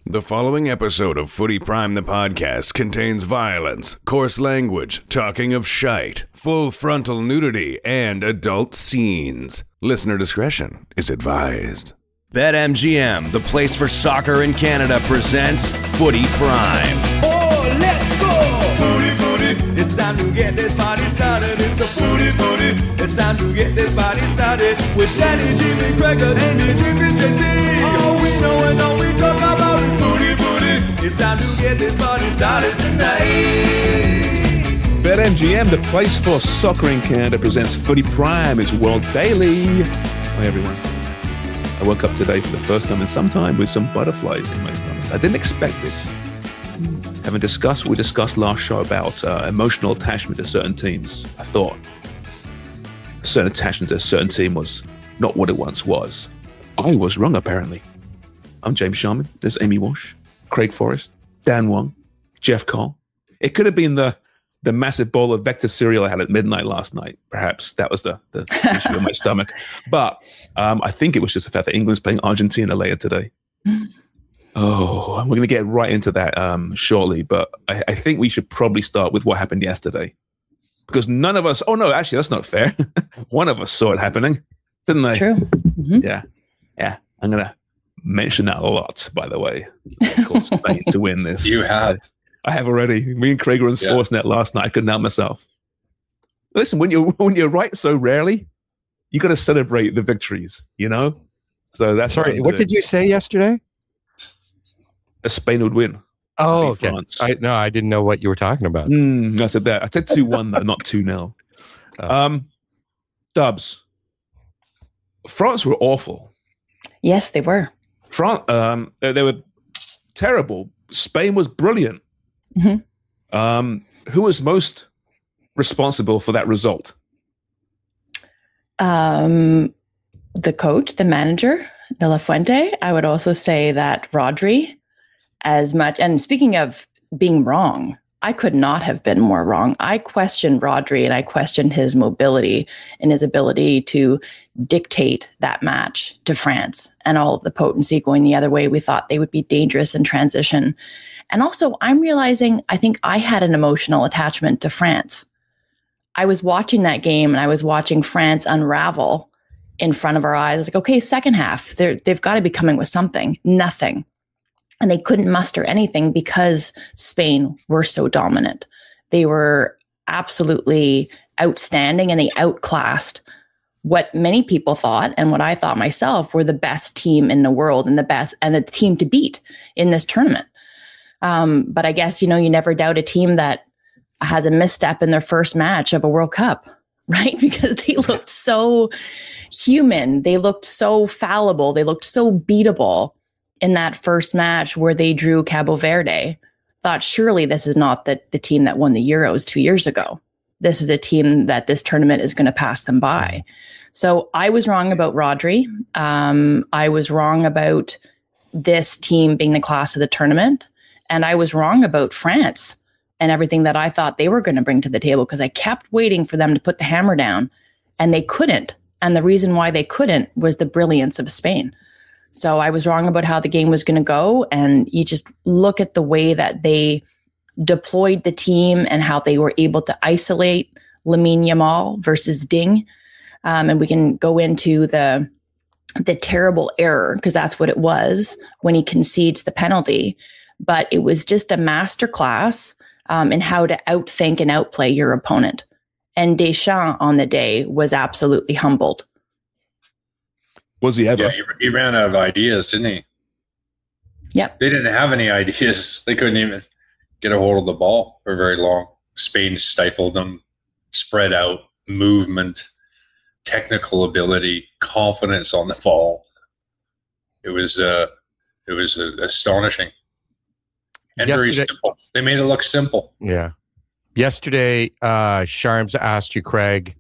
The following episode of Footy Prime the podcast contains violence, coarse language, talking of shite, full frontal nudity, and adult scenes. Listener discretion is advised. BetMGM, the place for soccer in Canada, presents Footy Prime. Oh, let's go! Footy, footy, it's time to get this party started. It's the footy, footy, it's time to get this party started. With Danny, Jimmy, Gregor, Andy, Jimmy, JC. All we know and all we talk about is footy, footy. It's time to get this party started tonight. BetMGM, the place for soccer in Canada, presents Footy Prime. It's World Daily. Hi, everyone. I woke up today for the first time in some time with some butterflies in my stomach. I didn't expect this. Having discussed what we discussed last show about emotional attachment to certain teams, I thought a certain attachment to a certain team was not what it once was. I was wrong, apparently. I'm James Sharman. There's Amy Walsh, Craig Forrest, Dan Wong, Jeff Cole. It could have been the massive bowl of Vector cereal I had at midnight last night. Perhaps that was the issue in my stomach. But I think it was just the fact that England's playing Argentina later today. Oh, we're going to get right into that shortly. But I think we should probably start with what happened yesterday. Because none of us, oh no, actually, that's not fair. One of us saw it happening, didn't they? True. Mm-hmm. Yeah. I'm going to mention that a lot, by the way. Of course, Spain to win this. You have. I have already. Me and Craig were on Sportsnet last night. I couldn't help myself. Listen, when you're right so rarely, you got to celebrate the victories, you know? So that's Sorry, what did you say yesterday? Spain would win. Oh, okay. France. I didn't know what you were talking about. I said that. I said 2-1, though, not 2-0. Dubs. France were awful. Yes, they were. France, they were terrible. Spain was brilliant. Mm-hmm. Who was most responsible for that result? The coach, the manager, De La Fuente. I would also say that Rodri, as much. And speaking of being wrong, I could not have been more wrong. I questioned Rodri and I questioned his mobility and his ability to dictate that match to France and all of the potency going the other way. We thought they would be dangerous in transition. And also, I'm realizing I think I had an emotional attachment to France. I was watching that game and I was watching France unravel in front of our eyes. I was like, okay, second half, they've got to be coming with something. Nothing. And they couldn't muster anything because Spain were so dominant. They were absolutely outstanding and they outclassed what many people thought and what I thought myself were the best team in the world and the team to beat in this tournament. But I guess, you never doubt a team that has a misstep in their first match of a World Cup, right? Because they looked so human. They looked so fallible. They looked so beatable in that first match where they drew Cabo Verde. Thought surely this is not the team that won the Euros 2 years ago. This is the team that this tournament is going to pass them by. So I was wrong about Rodri. I was wrong about this team being the class of the tournament. And I was wrong about France and everything that I thought they were going to bring to the table because I kept waiting for them to put the hammer down and they couldn't. And the reason why they couldn't was the brilliance of Spain. So I was wrong about how the game was going to go. And you just look at the way that they deployed the team and how they were able to isolate Lamine Yamal versus Ding. And we can go into the terrible error because that's what it was when he concedes the penalty. But it was just a masterclass in how to outthink and outplay your opponent. And Deschamps on the day was absolutely humbled. Was he ever? Yeah, he ran out of ideas, didn't he? Yep. They didn't have any ideas. They couldn't even get a hold of the ball for very long. Spain stifled them, spread out, movement, technical ability, confidence on the ball. It was astonishing. And very simple. They made it look simple. Yeah. Yesterday, Sharms asked you, Craig,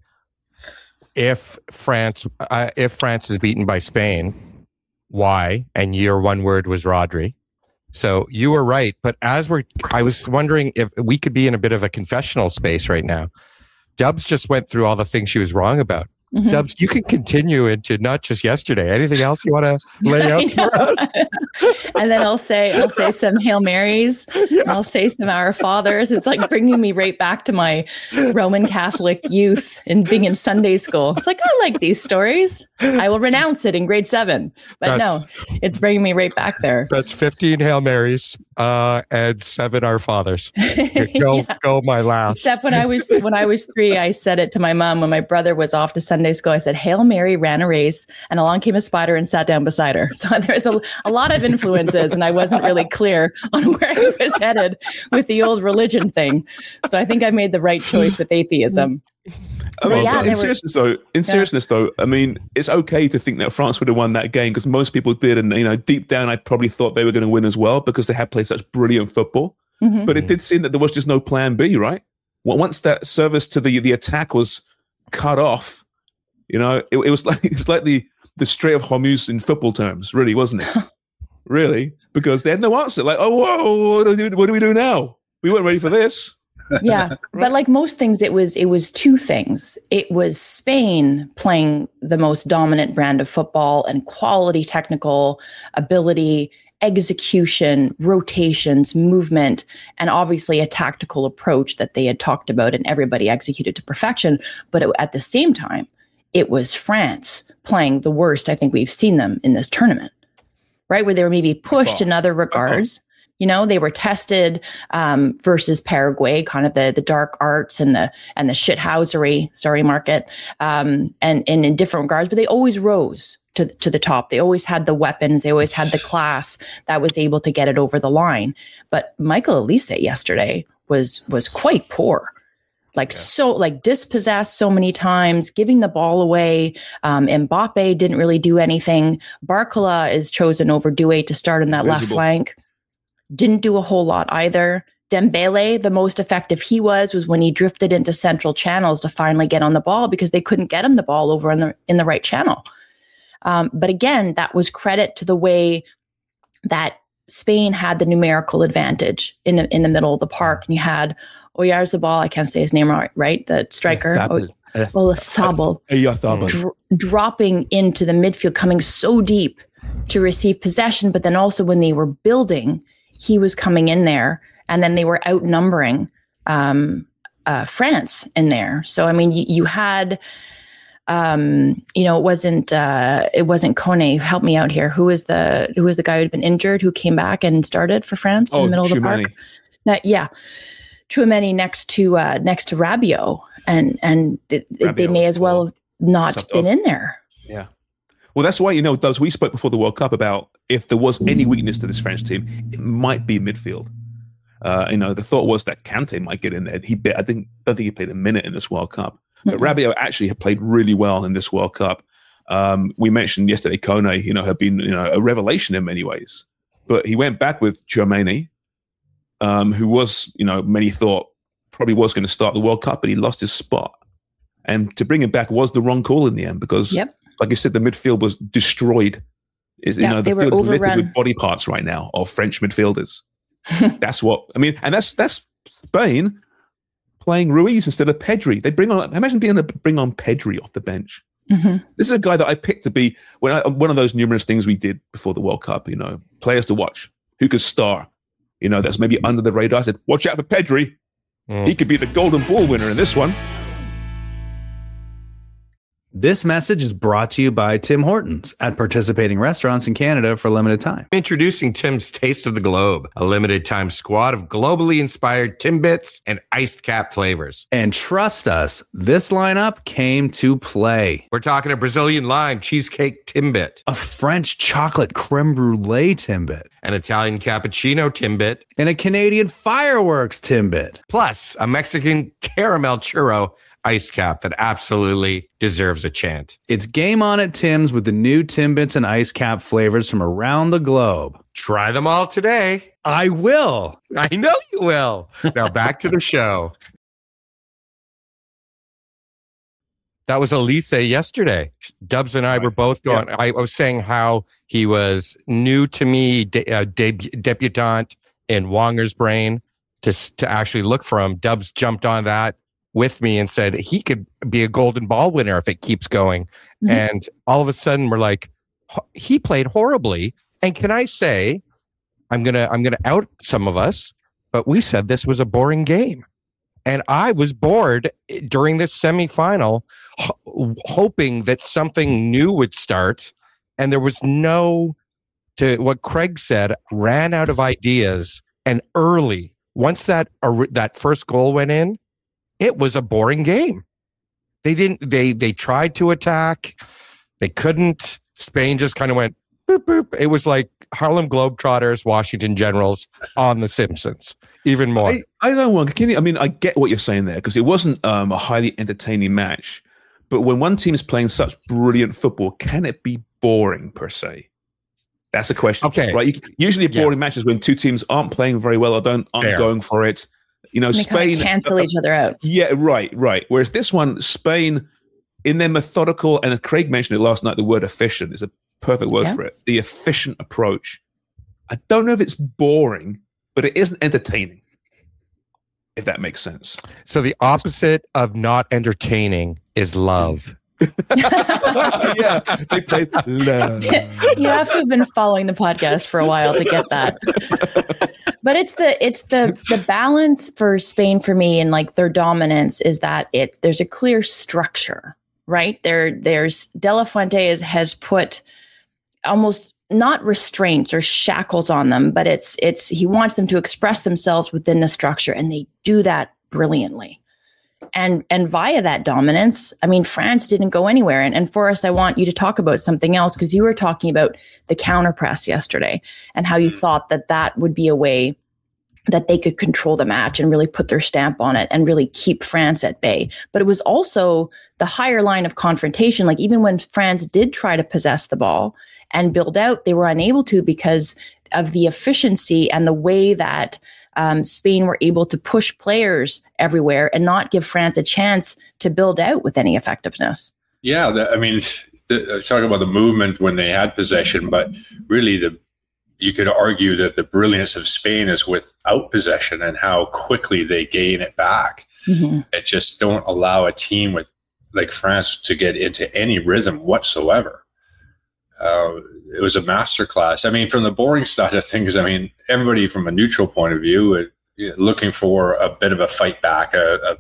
if France is beaten by Spain, why? And your one word was Rodri. So you were right. But I was wondering if we could be in a bit of a confessional space right now. Dubs just went through all the things she was wrong about. Mhm. Dubs, you can continue into not just yesterday. Anything else you want to lay out for us? And then I'll say some Hail Marys, and I'll say some Our Fathers. It's like bringing me right back to my Roman Catholic youth and being in Sunday school. It's like, I like these stories. I will renounce it in grade 7. But no, it's bringing me right back there. That's 15 Hail Marys and 7 Our Fathers. Go my last. Except when I was 3, I said it to my mom when my brother was off to Sunday school. I said, Hail Mary ran a race, and along came a spider and sat down beside her. So there's a lot of influences, and I wasn't really clear on where I was headed with the old religion thing. So I think I made the right choice with atheism. In seriousness though, I mean, it's okay to think that France would have won that game because most people did, and deep down, I probably thought they were going to win as well because they had played such brilliant football. Mm-hmm. But it did seem that there was just no plan B, right? Well, once that service to the attack was cut off, it was like the Strait of Hormuz in football terms, really, wasn't it? Really, because they had no answer. Like, oh, whoa, what do we do now? We weren't ready for this. Yeah. Right. But like most things, it was 2 things. It was Spain playing the most dominant brand of football and quality technical ability, execution, rotations, movement, and obviously a tactical approach that they had talked about and everybody executed to perfection. But at the same time, it was France playing the worst I think we've seen them in this tournament, right? Where they were maybe pushed in other regards. They were tested versus Paraguay, kind of the dark arts and the shithousery, market, and in different regards, but they always rose to the top. They always had the weapons. They always had the class that was able to get it over the line. But Michael Olise yesterday was quite poor. Dispossessed so many times, giving the ball away. Mbappe didn't really do anything. Barcola is chosen over Doué to start in that left flank. Didn't do a whole lot either. Dembele, the most effective he was when he drifted into central channels to finally get on the ball because they couldn't get him the ball over in the right channel. But again, that was credit to the way that Spain had the numerical advantage in the middle of the park. And you had Oyarzabal, I can't say his name right, the striker. Oyarzábal dropping into the midfield, coming so deep to receive possession. But then also when they were building, he was coming in there, and then they were outnumbering France in there. So I mean, you had, it wasn't Kone. Help me out here. Who was the guy who'd been injured who came back and started for France in the middle of the park? Tchouaméni next to Rabiot, and they may as well have not been in there. Yeah. Well, that's why, Dubs, we spoke before the World Cup about if there was any weakness to this French team, it might be midfield. The thought was that Kante might get in there. I don't think he played a minute in this World Cup. But Rabiot actually had played really well in this World Cup. We mentioned yesterday Kone, had been a revelation in many ways. But he went back with Tchouaméni, who was, many thought probably was going to start the World Cup, but he lost his spot. And to bring him back was the wrong call in the end because, like I said, the midfield was destroyed. The field is littered with body parts right now of French midfielders. That's what I mean, and that's Spain playing Ruiz instead of Pedri. They imagine being able to bring on Pedri off the bench. Mm-hmm. This is a guy that I picked to be one of those numerous things we did before the World Cup. Players to watch who could star. That's maybe under the radar. I said, watch out for Pedri. He could be the golden ball winner in this one. This message is brought to you by Tim Hortons at participating restaurants in Canada for a limited time. Introducing Tim's Taste of the Globe, a limited time squad of globally inspired Timbits and iced cap flavors. And trust us, this lineup came to play. We're talking a Brazilian lime cheesecake Timbit, a French chocolate creme brulee Timbit, an Italian cappuccino Timbit, and a Canadian fireworks Timbit. Plus a Mexican caramel churro ice cap that absolutely deserves a chant. It's game on at Tim's with the new Timbits and ice cap flavors from around the globe. Try them all today. I will. I know you will. Now back to the show. That was Olise yesterday. Dubs and I were both going. Yeah. I was saying how he was new to me, debutant in Wonger's brain to actually look for him. Dubs jumped on that with me and said he could be a golden ball winner if it keeps going. Mhm. And all of a sudden we're like, he played horribly. And can I say, I'm gonna out some of us, but we said this was a boring game. And I was bored during this semifinal, hoping that something new would start. And there was to what Craig said, ran out of ideas. And early, once that first goal went in, it was a boring game. They tried to attack. They couldn't. Spain just kind of went boop, boop. It was like Harlem Globetrotters, Washington Generals on The Simpsons. Even more. I don't want. I get what you're saying there, because it wasn't a highly entertaining match. But when one team is playing such brilliant football, can it be boring per se? That's the question. Okay. Right. Usually, boring matches when two teams aren't playing very well or aren't going for it. They Spain cancel each other out. Yeah. Right. Whereas this one, Spain, in their methodical, and Craig mentioned it last night, the word efficient is a perfect word for it. The efficient approach. I don't know if it's boring, but it isn't entertaining, if that makes sense. So the opposite of not entertaining is love. Yeah, they played love. You have to have been following the podcast for a while to get that. But it's the balance for Spain for me, and like their dominance is that there's a clear structure, right? There's De La Fuente has put almost not restraints or shackles on them, but he wants them to express themselves within the structure, and they do that brilliantly. And via that dominance, I mean, France didn't go anywhere. And Forrest, I want you to talk about something else, because you were talking about the counter press yesterday and how you thought that would be a way that they could control the match and really put their stamp on it and really keep France at bay. But it was also the higher line of confrontation. Like even when France did try to possess the ball and build out, they were unable to because of the efficiency and the way that Spain were able to push players everywhere and not give France a chance to build out with any effectiveness. Yeah, I was talking about the movement when they had possession, but really you could argue that the brilliance of Spain is without possession and how quickly they gain it back. Mm-hmm. It just don't allow a team like France to get into any rhythm whatsoever. It was a masterclass. I mean, from the boring side of things, I mean, everybody from a neutral point of view, looking for a bit of a fight back, a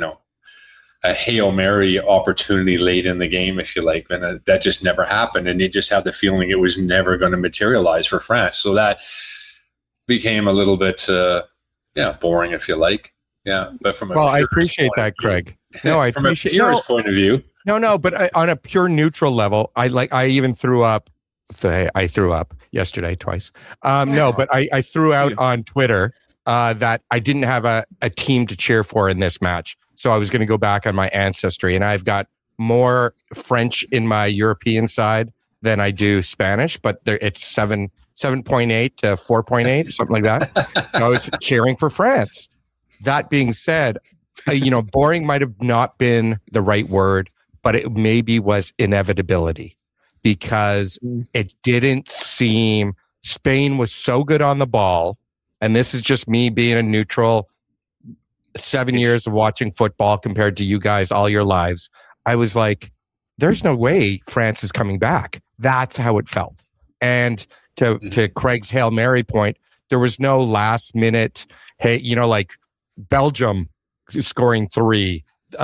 Hail Mary opportunity late in the game, if you like, and that just never happened. And you just had the feeling it was never going to materialize for France. So that became a little bit, boring, if you like. Yeah. But I appreciate that, Craig. No, I from appreciate a purist point of view. No, but on a pure neutral level, I even threw up. I threw up yesterday twice. No, but I threw out on Twitter that I didn't have a team to cheer for in this match. So I was going to go back on my ancestry, and I've got more French in my European side than I do Spanish, but it's 7.8 to 4.8 or something like that. So I was cheering for France. That being said, boring might have not been the right word, but it maybe was inevitability, because it didn't seem Spain was so good on the ball. And this is just me being a neutral, 7 years of watching football compared to you guys all your lives. I was like, there's no way France is coming back. That's how it felt. And to Craig's Hail Mary point, there was no last minute, like Belgium scoring 3,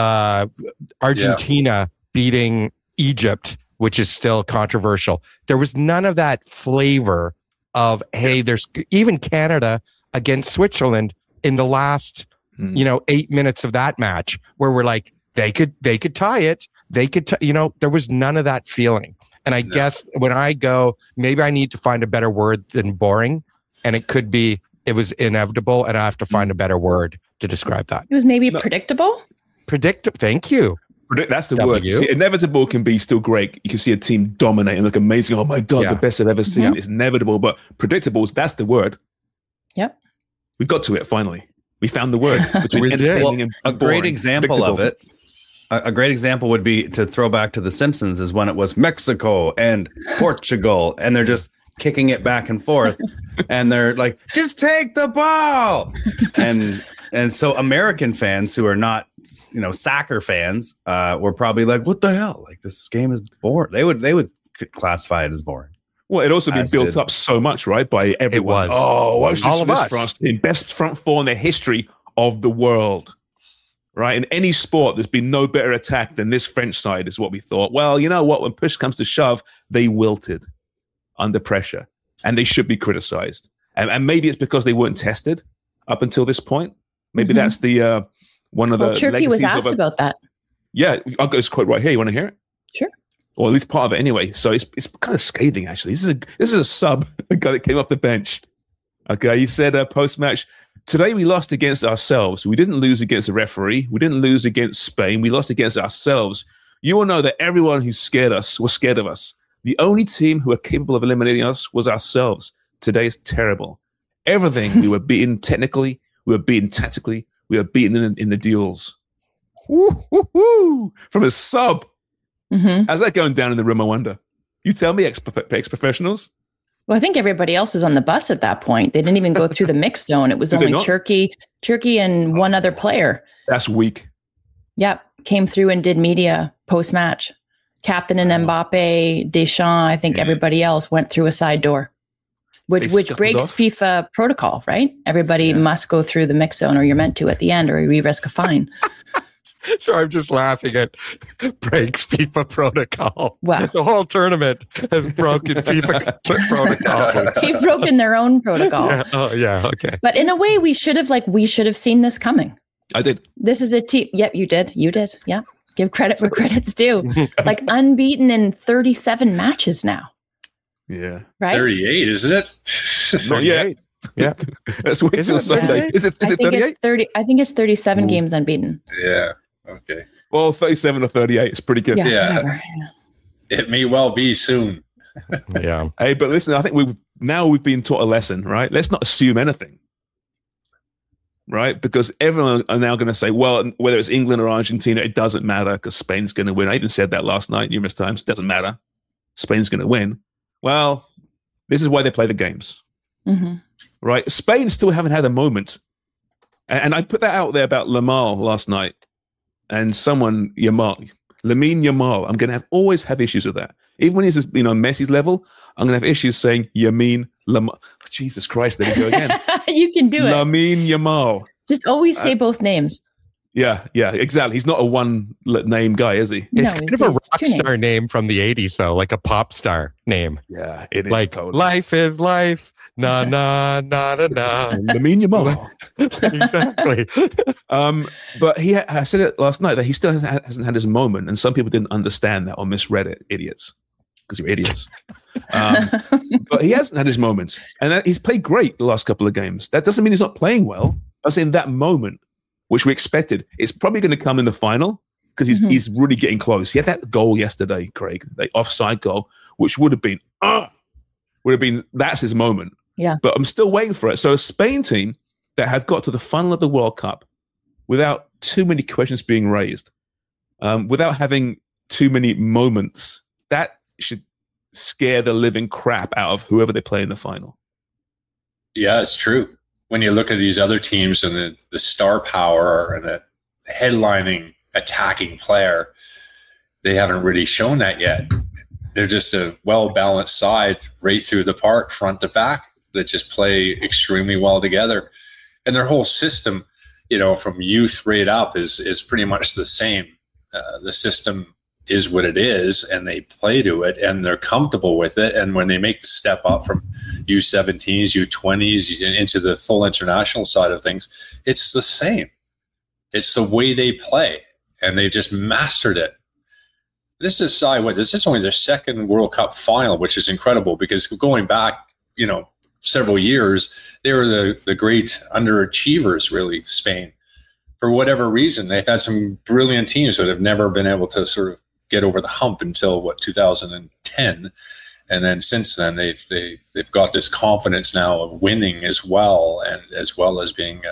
Argentina beating Egypt, which is still controversial. There was none of that flavor of, there's even Canada against Switzerland in the last 8 minutes of that match, where we're like, they could tie it. They could, there was none of that feeling. And I guess when I go, maybe I need to find a better word than boring. And it could be, it was inevitable, and I have to find a better word to describe that. It was maybe predictable? Predictable. Thank you. That's the word. See, inevitable can be still great. You can see a team dominate and look amazing. Oh my God, the best I've ever seen. Mm-hmm. It's inevitable, but predictable, that's the word. Yep. We got to it finally. We found the word between entertaining and boring. A great example of it. A great example would be, to throw back to The Simpsons, is when it was Mexico and Portugal, and they're just kicking it back and forth, and they're like, just take the ball. And so American fans who are not soccer fans were probably like, "What the hell? Like this game is boring." They would classify it as boring. Well, it also been built up so much, right, by everyone. It was. All of us. France team, best front four in the history of the world, right? In any sport, there's been no better attack than this French side, is what we thought. Well, you know what? When push comes to shove, they wilted under pressure, and they should be criticized. And maybe it's because they weren't tested up until this point. Maybe that's the one of the. Turkey was asked about that. Yeah, I've got this quote right here. You want to hear it? Sure. Or at least part of it anyway. So it's kind of scathing, actually. This is a sub, a guy that came off the bench. Okay, he said post-match, "Today we lost against ourselves. We didn't lose against a referee. We didn't lose against Spain. We lost against ourselves. You will know that everyone who scared us was scared of us. The only team who were capable of eliminating us was ourselves. Today is terrible. Everything, we were beaten technically, we were beaten tactically, we were beaten in the duels." Woo-hoo-hoo! From a sub. How's that going down in the room, I wonder? You tell me, ex-professionals. Well, I think everybody else was on the bus at that point. They didn't even go through the mix zone. It was only Turkey, and one other player. That's weak. Yep. Came through and did media post-match. Captain and Mbappe, Deschamps, I think everybody else went through a side door, which breaks FIFA protocol, right? Everybody must go through the mix zone, or you're meant to at the end, or you risk a fine. So I'm just laughing at breaks FIFA protocol. Wow. The whole tournament has broken FIFA protocol. They've broken their own protocol. Yeah. Oh, yeah. Okay. But in a way, we should have seen this coming. I did. This is a team. Yep, you did. You did. Yeah. Give credit where credit's due. Like unbeaten in 37 matches now. Yeah. Right? 38, isn't it? Not yet. Yeah. Let's wait till Sunday. Is it 38? I think it's 37 games unbeaten. Yeah. Okay. Well, 37 or 38 is pretty good. Yeah. Whatever. It may well be soon. Yeah. Hey, but listen, I think we've been taught a lesson, right? Let's not assume anything. Right? Because everyone are now going to say, well, whether it's England or Argentina, it doesn't matter because Spain's going to win. I even said that last night numerous times. It doesn't matter. Spain's going to win. Well, this is why they play the games. Right? Spain still haven't had a moment. And I put that out there about Lamine last night. And Lamine Yamal, I'm going to always have issues with that. Even when he's Messi's level, I'm going to have issues saying Lamine. Jesus Christ, there we go again. You can do it. Lamine Yamal. Just always say both names. Yeah, exactly. He's not a one-name guy, is he? It's kind of a rock star name from the 80s, though, like a pop star name. Yeah, it is. Like, totally. Life is life. Na, na, na, na, na. Lamine Yamal. Exactly. But I said it last night that he still hasn't had his moment, and some people didn't understand that or misread it. Idiots. Because you're idiots. But he hasn't had his moments. And he's played great the last couple of games. That doesn't mean he's not playing well. I'm saying that moment, which we expected, it's probably going to come in the final because he's really getting close. He had that goal yesterday, Craig, the offside goal, which would have been, that's his moment. Yeah. But I'm still waiting for it. So a Spain team that have got to the final of the World Cup without too many questions being raised, without having too many moments, that should scare the living crap out of whoever they play in the final. Yeah, it's true. When you look at these other teams and the star power and the headlining attacking player, they haven't really shown that yet. They're just a well-balanced side right through the park, front to back, that just play extremely well together. And their whole system, from youth right up is pretty much the same. The system is what it is, and they play to it, and they're comfortable with it. And when they make the step up from U17s, U20s into the full international side of things, it's the same. It's the way they play, and they've just mastered it. This is only their second World Cup final, which is incredible because going back, several years, they were the great underachievers, really, Spain. For whatever reason, they've had some brilliant teams that have never been able to sort of get over the hump until 2010, and then since then they've got this confidence now of winning as well, and as well as being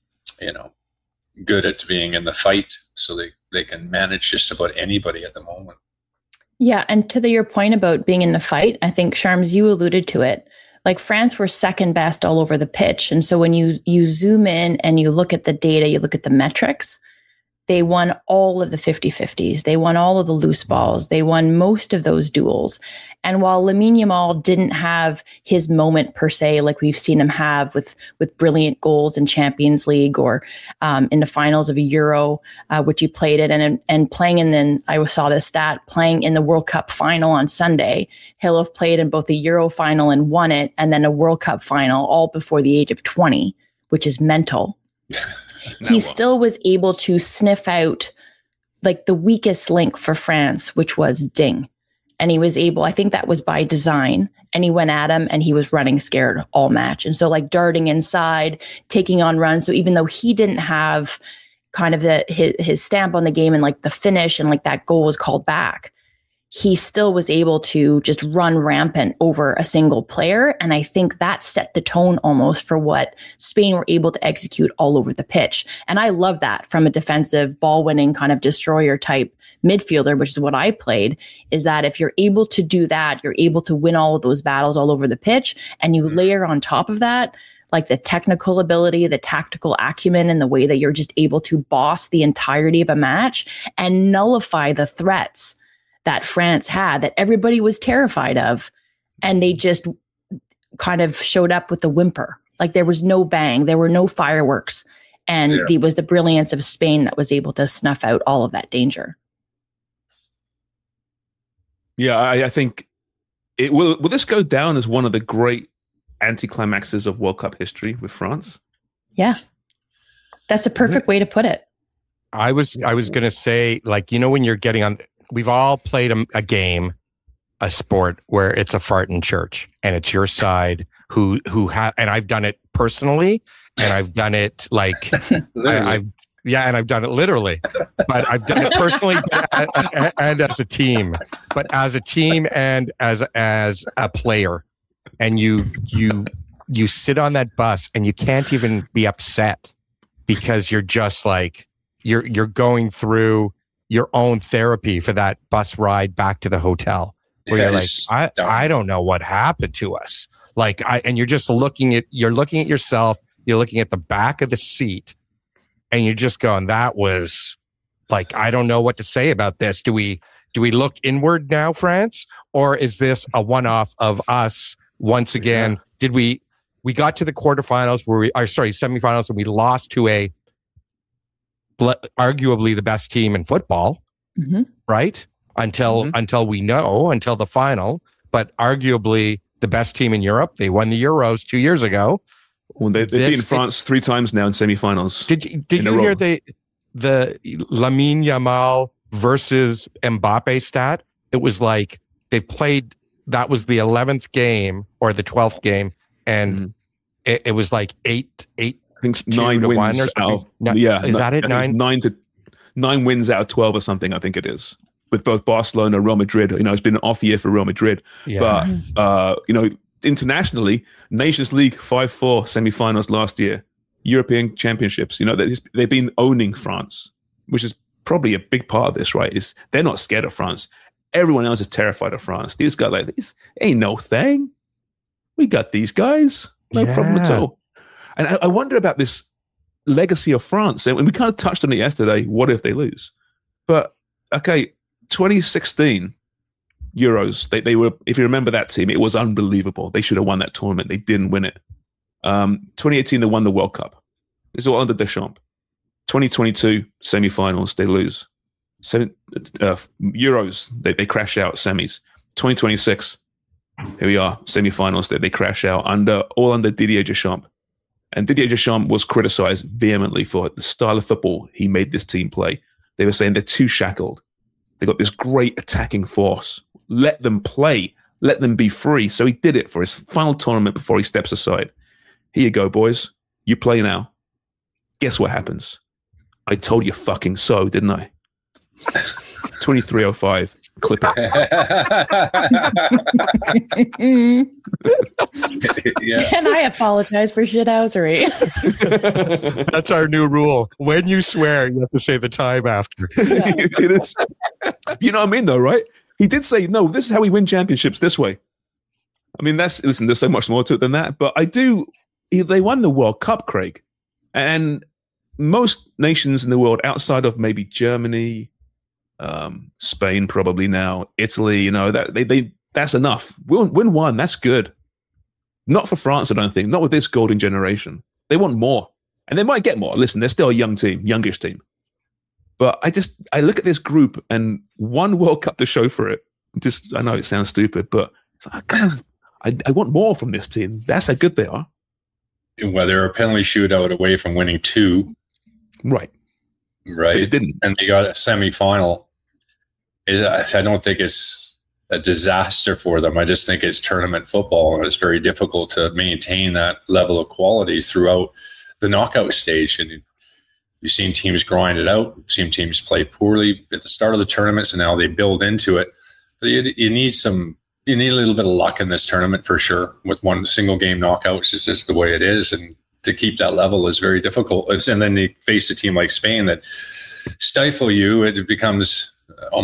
good at being in the fight, so they can manage just about anybody at the moment. Yeah, and to your point about being in the fight, I think Sharms, you alluded to it. Like France were second best all over the pitch, and so when you zoom in and you look at the data, you look at the metrics, They won all of the 50-50s. They won all of the loose balls. They won most of those duels. And while Lamine Yamal didn't have his moment per se, like we've seen him have with brilliant goals in Champions League or in the finals of a Euro, which he played in, and playing I saw this stat, playing in the World Cup final on Sunday, he'll have played in both the Euro final and won it, and then a World Cup final all before the age of 20, which is mental. He still was able to sniff out like the weakest link for France, which was Ding. And he was able, I think that was by design, and he went at him and he was running scared all match. And so like darting inside, taking on runs. So even though he didn't have kind of his stamp on the game and like the finish and like that goal was called back, he still was able to just run rampant over a single player. And I think that set the tone almost for what Spain were able to execute all over the pitch. And I love that from a defensive ball winning kind of destroyer type midfielder, which is what I played, is that if you're able to do that, you're able to win all of those battles all over the pitch. And you layer on top of that, like the technical ability, the tactical acumen, and the way that you're just able to boss the entirety of a match and nullify the threats that France had that everybody was terrified of. And they just kind of showed up with a whimper. Like there was no bang, there were no fireworks. And it was the brilliance of Spain that was able to snuff out all of that danger. Yeah, I think it will this go down as one of the great anticlimaxes of World Cup history with France? Yeah. That's a perfect way to put it. I was going to say, like, you know, when you're getting on, we've all played a game, a sport where it's a fart in church and it's your side who and I've done it personally and I've done it like, I've done it literally, but I've done it personally and as a team, but as a team and as a player. And you sit on that bus and you can't even be upset because you're just like, you're going through your own therapy for that bus ride back to the hotel where you're like, I don't know what happened to us. Like and you're just looking at yourself, you're looking at the back of the seat and you're just going, that was like, I don't know what to say about this. Do we look inward now, France? Or is this a one-off of us once again? Did we got to the quarterfinals semifinals and we lost to arguably the best team in football, right? Until the final, but arguably the best team in Europe. They won the Euros 2 years ago. Well, they've beaten France 3 times now in semifinals. Did you hear the Lamine Yamal versus Mbappe stat? It was like they played. That was the 11th game or the 12th game, and it was like 8. I think 9 wins out of is that it? 9 wins out of 12 or something. I think it is with both Barcelona, Real Madrid. You know, it's been an off year for Real Madrid, but you know, internationally, Nations League 5-4 semifinals last year, European Championships. You know, they've been owning France, which is probably a big part of this, right? Is they're not scared of France. Everyone else is terrified of France. These guys like, this ain't no thing. We got these guys, no problem at all. And I wonder about this legacy of France. And we kind of touched on it yesterday. What if they lose? But, okay, 2016 Euros, they were, if you remember that team, it was unbelievable. They should have won that tournament. They didn't win it. 2018, they won the World Cup. It's all under Deschamps. 2022 semifinals, they lose. Euros, they crash out semis. 2026, here we are, semifinals, they crash out all under Didier Deschamps. And Didier Deschamps was criticized vehemently for the style of football he made this team play. They were saying they're too shackled. They got this great attacking force. Let them play. Let them be free. So he did it for his final tournament before he steps aside. Here you go, boys. You play now. Guess what happens? I told you fucking so, didn't I? 23:05. Clip it. And I apologize for shithousery. That's our new rule. When you swear, you have to say the time after. It is. You know what I mean, though, right? He did say, no, this is how we win championships, this way. I mean, there's so much more to it than that. But they won the World Cup, Craig. And most nations in the world outside of maybe Germany, Spain, probably now, Italy, that that's enough. Win one, that's good. Not for France, I don't think. Not with this golden generation. They want more. And they might get more. Listen, they're still a young team, youngish team. But I look at this group and one World Cup to show for it. I know it sounds stupid, but I want more from this team. That's how good they are. Well, they're a penalty shootout away from winning 2. Right. Right. But it didn't. And they got a semifinal. I don't think it's a disaster for them. I just think it's tournament football, and it's very difficult to maintain that level of quality throughout the knockout stage. And you've seen teams grind it out. You've seen teams play poorly at the start of the tournaments, and now they build into it. But you need a little bit of luck in this tournament for sure. With one single game knockouts, it's just the way it is, and to keep that level is very difficult. And then you face a team like Spain that stifle you. It becomes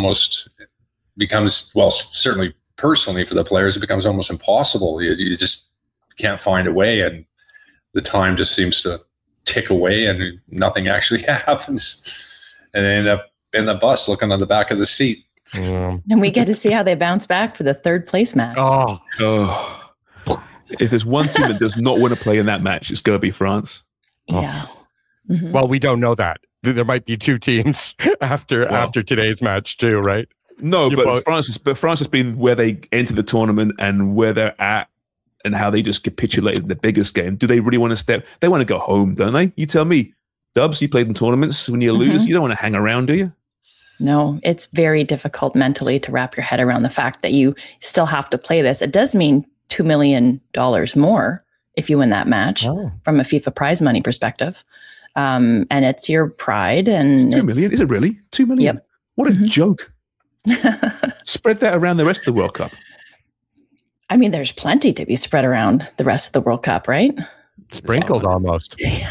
well, certainly personally for the players, it becomes almost impossible. You just can't find a way, and the time just seems to tick away, and nothing actually happens. And they end up in the bus looking on the back of the seat. And we get to see how they bounce back for the third place match. Oh. If there's one team that does not want to play in that match, it's going to be France. Yeah. Mm-hmm. Well, we don't know that. There might be 2 teams after today's match too, right? No, but France has been where they enter the tournament and where they're at and how they just capitulated in the biggest game. Do they really want to step? They want to go home, don't they? You tell me. Dubs, you played in tournaments. When you lose, you don't want to hang around, do you? No, it's very difficult mentally to wrap your head around the fact that you still have to play this. It does mean $2 million more if you win that match from a FIFA prize money perspective. And it's your pride. And it's $2 million? Is it really? $2 million? Yep. What a joke. Spread that around the rest of the World Cup. I mean, there's plenty to be spread around the rest of the World Cup, right? Sprinkled almost.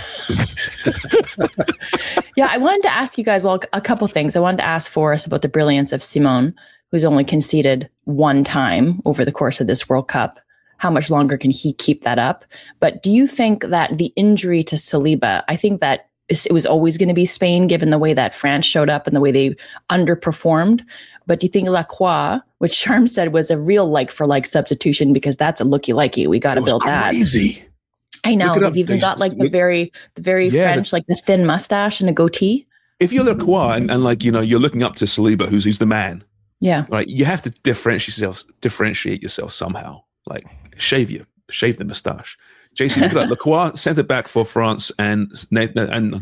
Yeah, I wanted to ask you guys, a couple things. I wanted to ask Forrest about the brilliance of Simon, who's only conceded 1 time over the course of this World Cup. How much longer can he keep that up? But do you think that the injury to Saliba, I think that it was always going to be Spain, given the way that France showed up and the way they underperformed. But do you think Lacroix, which Charm said was a real like-for-like substitution, because that's a looky-likey. We got to build that. Crazy. I know. They've even got like the very French, like the thin mustache and a goatee. If you're Lacroix and like, you're looking up to Saliba, who's the man. Yeah. Right. You have to differentiate yourself somehow. Like shave the mustache. Jason, look at that. Lacroix centre back for France and Nathan,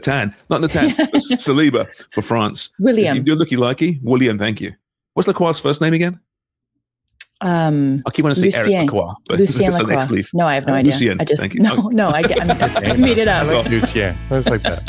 Saliba for France. William. You're looky-likey. William, thank you. What's Lacroix's first name again? I keep wanting to say Eric Lacroix, but Lucien Lacroix. No, I have no idea. Lucien, I just thank you. No, I made it up. I like Lucien. I was like that.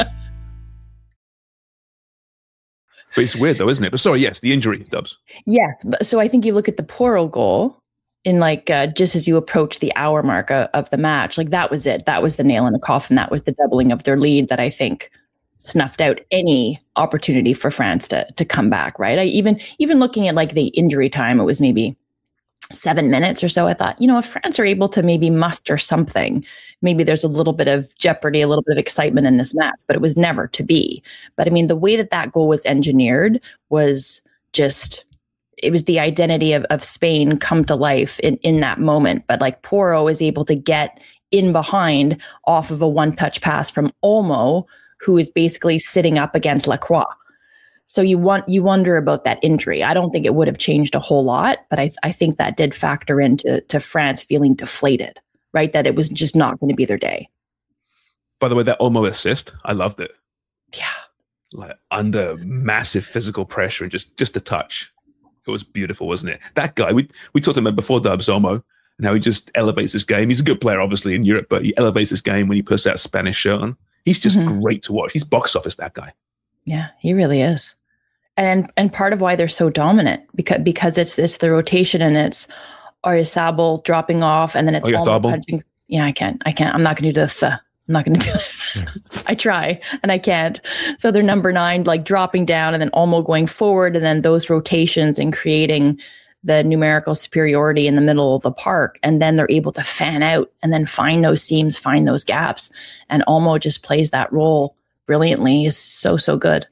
But it's weird though, isn't it? But sorry, yes, the injury, Dubs. Yes, so I think you look at the Porro goal in just as you approach the hour mark of the match, like that was it. That was the nail in the coffin. That was the doubling of their lead that I think snuffed out any opportunity for France to come back. Right? Even looking at like the injury time, it was maybe 7 minutes or so. I thought, if France are able to maybe muster something, maybe there's a little bit of jeopardy, a little bit of excitement in this match, but it was never to be. But I mean, the way that goal was engineered was just, it was the identity of Spain come to life in that moment. But like Porro is able to get in behind off of a one-touch pass from Olmo, who is basically sitting up against Lacroix. So you wonder about that injury. I don't think it would have changed a whole lot, but I think that did factor into France feeling deflated, right? That it was just not going to be their day. By the way, that Olmo assist, I loved it. Yeah. Like under massive physical pressure and just a touch. It was beautiful, wasn't it? That guy, we talked about before, Dubs, Olmo, and how he just elevates his game. He's a good player, obviously, in Europe, but he elevates his game when he puts that Spanish shirt on. He's just great to watch. He's box office, that guy. Yeah, he really is. And part of why they're so dominant, because it's the rotation and it's Oyarzabal dropping off and then it's Olmo punching. Yeah, I can't. I'm not going to do this. I'm not going to do it. I try and I can't. So they're number 9, like dropping down and then Olmo going forward, and then those rotations and creating the numerical superiority in the middle of the park. And then they're able to fan out and then find those seams, find those gaps. And Olmo just plays that role brilliantly. He's so good.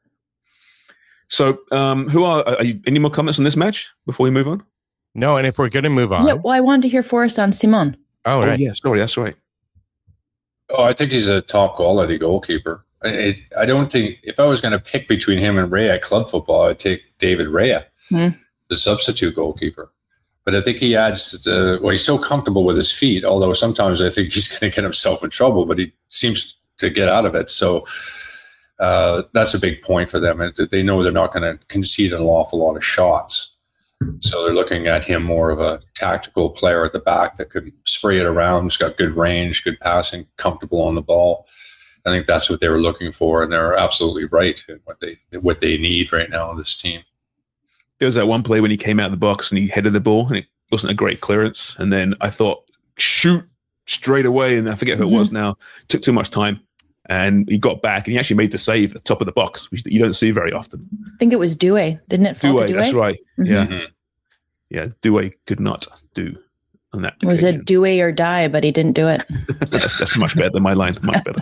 So, are you, any more comments on this match before we move on? No, and if we're going to move on. Yeah, well, I wanted to hear Forrest on Simon. Oh, right. Yeah, sorry, that's right. Oh, I think he's a top quality goalkeeper. I don't think if I was going to pick between him and Rea at club football, I'd take David Rea, the substitute goalkeeper. But I think he adds, he's so comfortable with his feet, although sometimes I think he's going to get himself in trouble, but he seems to get out of it. So that's a big point for them. They know they're not going to concede an awful lot of shots. So they're looking at him more of a tactical player at the back that could spray it around. He's got good range, good passing, comfortable on the ball. I think that's what they were looking for, and they're absolutely right in what they need right now in this team. There was that one play when he came out of the box and he headed the ball, and it wasn't a great clearance. And then I thought, shoot straight away, and I forget who it was now. Took too much time, and he got back, and he actually made the save at the top of the box, which you don't see very often. I think it was Douay, didn't it? Douay, that's right. Mm-hmm. Yeah. Yeah, Douay could not do on that occasion. Was it Douay or die, but he didn't do it. that's much better than my line's much better.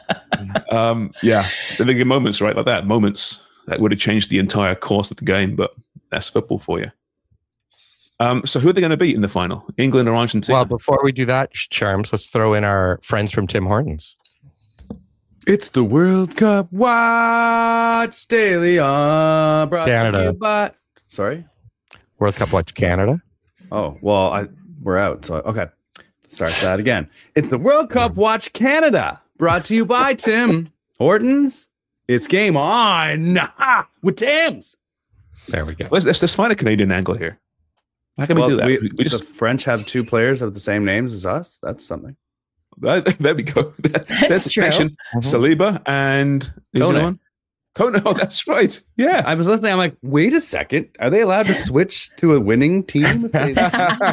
Yeah, the big moments, right, like that. Moments that would have changed the entire course of the game, but that's football for you. So who are they going to beat in the final? England or Argentina? Well, before we do that, Charms, let's throw in our friends from Tim Hortons. It's the World Cup Watch Daily brought Canada. to you by... Sorry? World Cup Watch Canada. Oh, well, we're out. So, okay. Start that again. It's the World Cup Watch Canada, brought to you by Tim Hortons. It's game on with Tim's. There we go. Let's find a Canadian angle here. How can we do that? We just the French have two players of the same names as us. That's something. There we go. That's true. Connection. Saliba and Kone. Kone. Oh, that's right. Yeah. I was listening. I'm like, wait a second. Are they allowed to switch to a winning team? If they,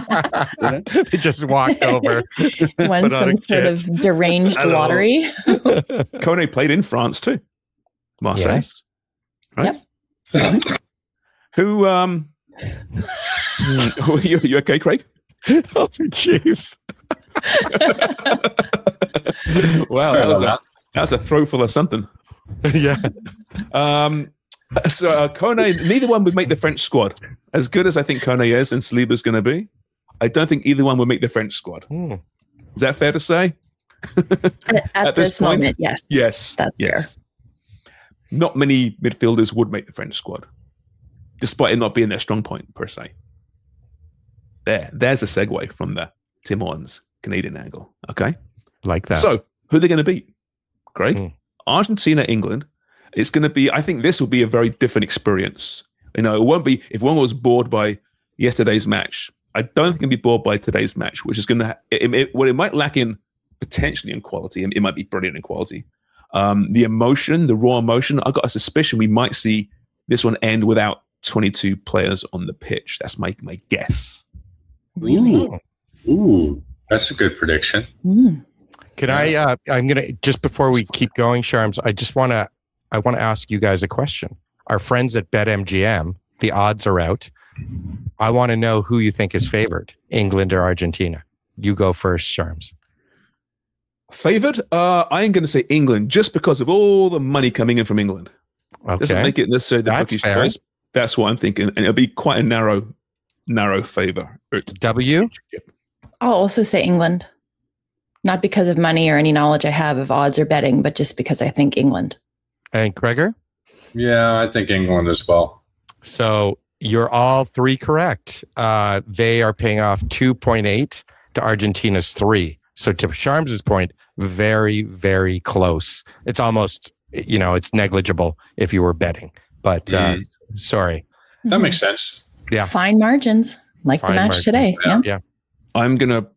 They just walked over. Won Put on some a sort kit. of deranged lottery. Kone played in France too. Marseille. Yes. Right? Yep. Who you okay, Craig? Oh, jeez. Wow, that was a throw full of something. Yeah. So Kone, neither one would make the French squad. As good as I think Kone is and Saliba's going to be, I don't think either one would make the French squad. Is that fair to say? At this point? moment, yes. Yes. That's fair. Not many midfielders would make the French squad, despite it not being their strong point, per se. There's a segue from the Tim Hortons Canadian angle. Okay? Like that. So, who are they going to beat? Craig? Argentina, England. It's going to be, I think this will be a very different experience. You know, it won't be, if one was bored by yesterday's match, I don't think it'll be bored by today's match, which is going to, it might lack in potentially in quality. It might be brilliant in quality. The emotion, the raw emotion, I've got a suspicion we might see this one end without 22 players on the pitch. That's my guess. Really? Ooh, that's a good prediction. Can I, I'm going to, just before we keep going, Charms, I want to ask you guys a question. Our friends at BetMGM, the odds are out. I want to know who you think is favored, England or Argentina. You go first, Charms. Favored? I'm going to say England, just because of all the money coming in from England. Okay. Doesn't make it necessarily the That's bookies' fair. choice. That's what I'm thinking, and it'll be quite a narrow favor. W? I'll also say England. Not because of money or any knowledge I have of odds or betting, but just because I think England. And Gregor? Yeah, I think England as well. So you're all three correct. They are paying off 2.8 to Argentina's 3. So to Charms's point, very, very close. It's almost, it's negligible if you were betting. But sorry. That makes sense. Yeah. Fine margins, like Fine the match margins. today. Yeah. I'm going to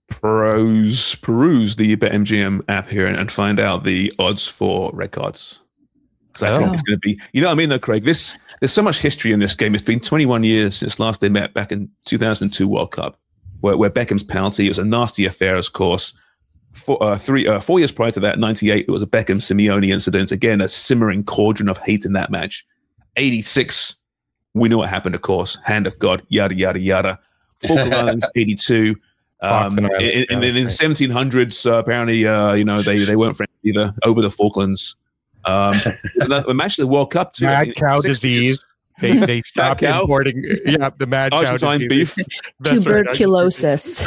peruse the BetMGM app here and find out the odds for red cards. Because I think it's going to be, you know what I mean though, Craig? There's so much history in this game. It's been 21 years since last they met back in 2002 World Cup, where Beckham's penalty, it was a nasty affair, of course. 4 years prior to that, 98, it was a Beckham-Simeone incident. Again, a simmering cauldron of hate in that match. 86, we know what happened, of course. Hand of God, yada, yada, yada. Falkland Islands, 82. In the 1700s, apparently, they weren't friends either over the Falklands. A match of the World Cup too. Mad cow disease. They stopped importing. Yeah, the mad cow Argentine beef. Tuberculosis.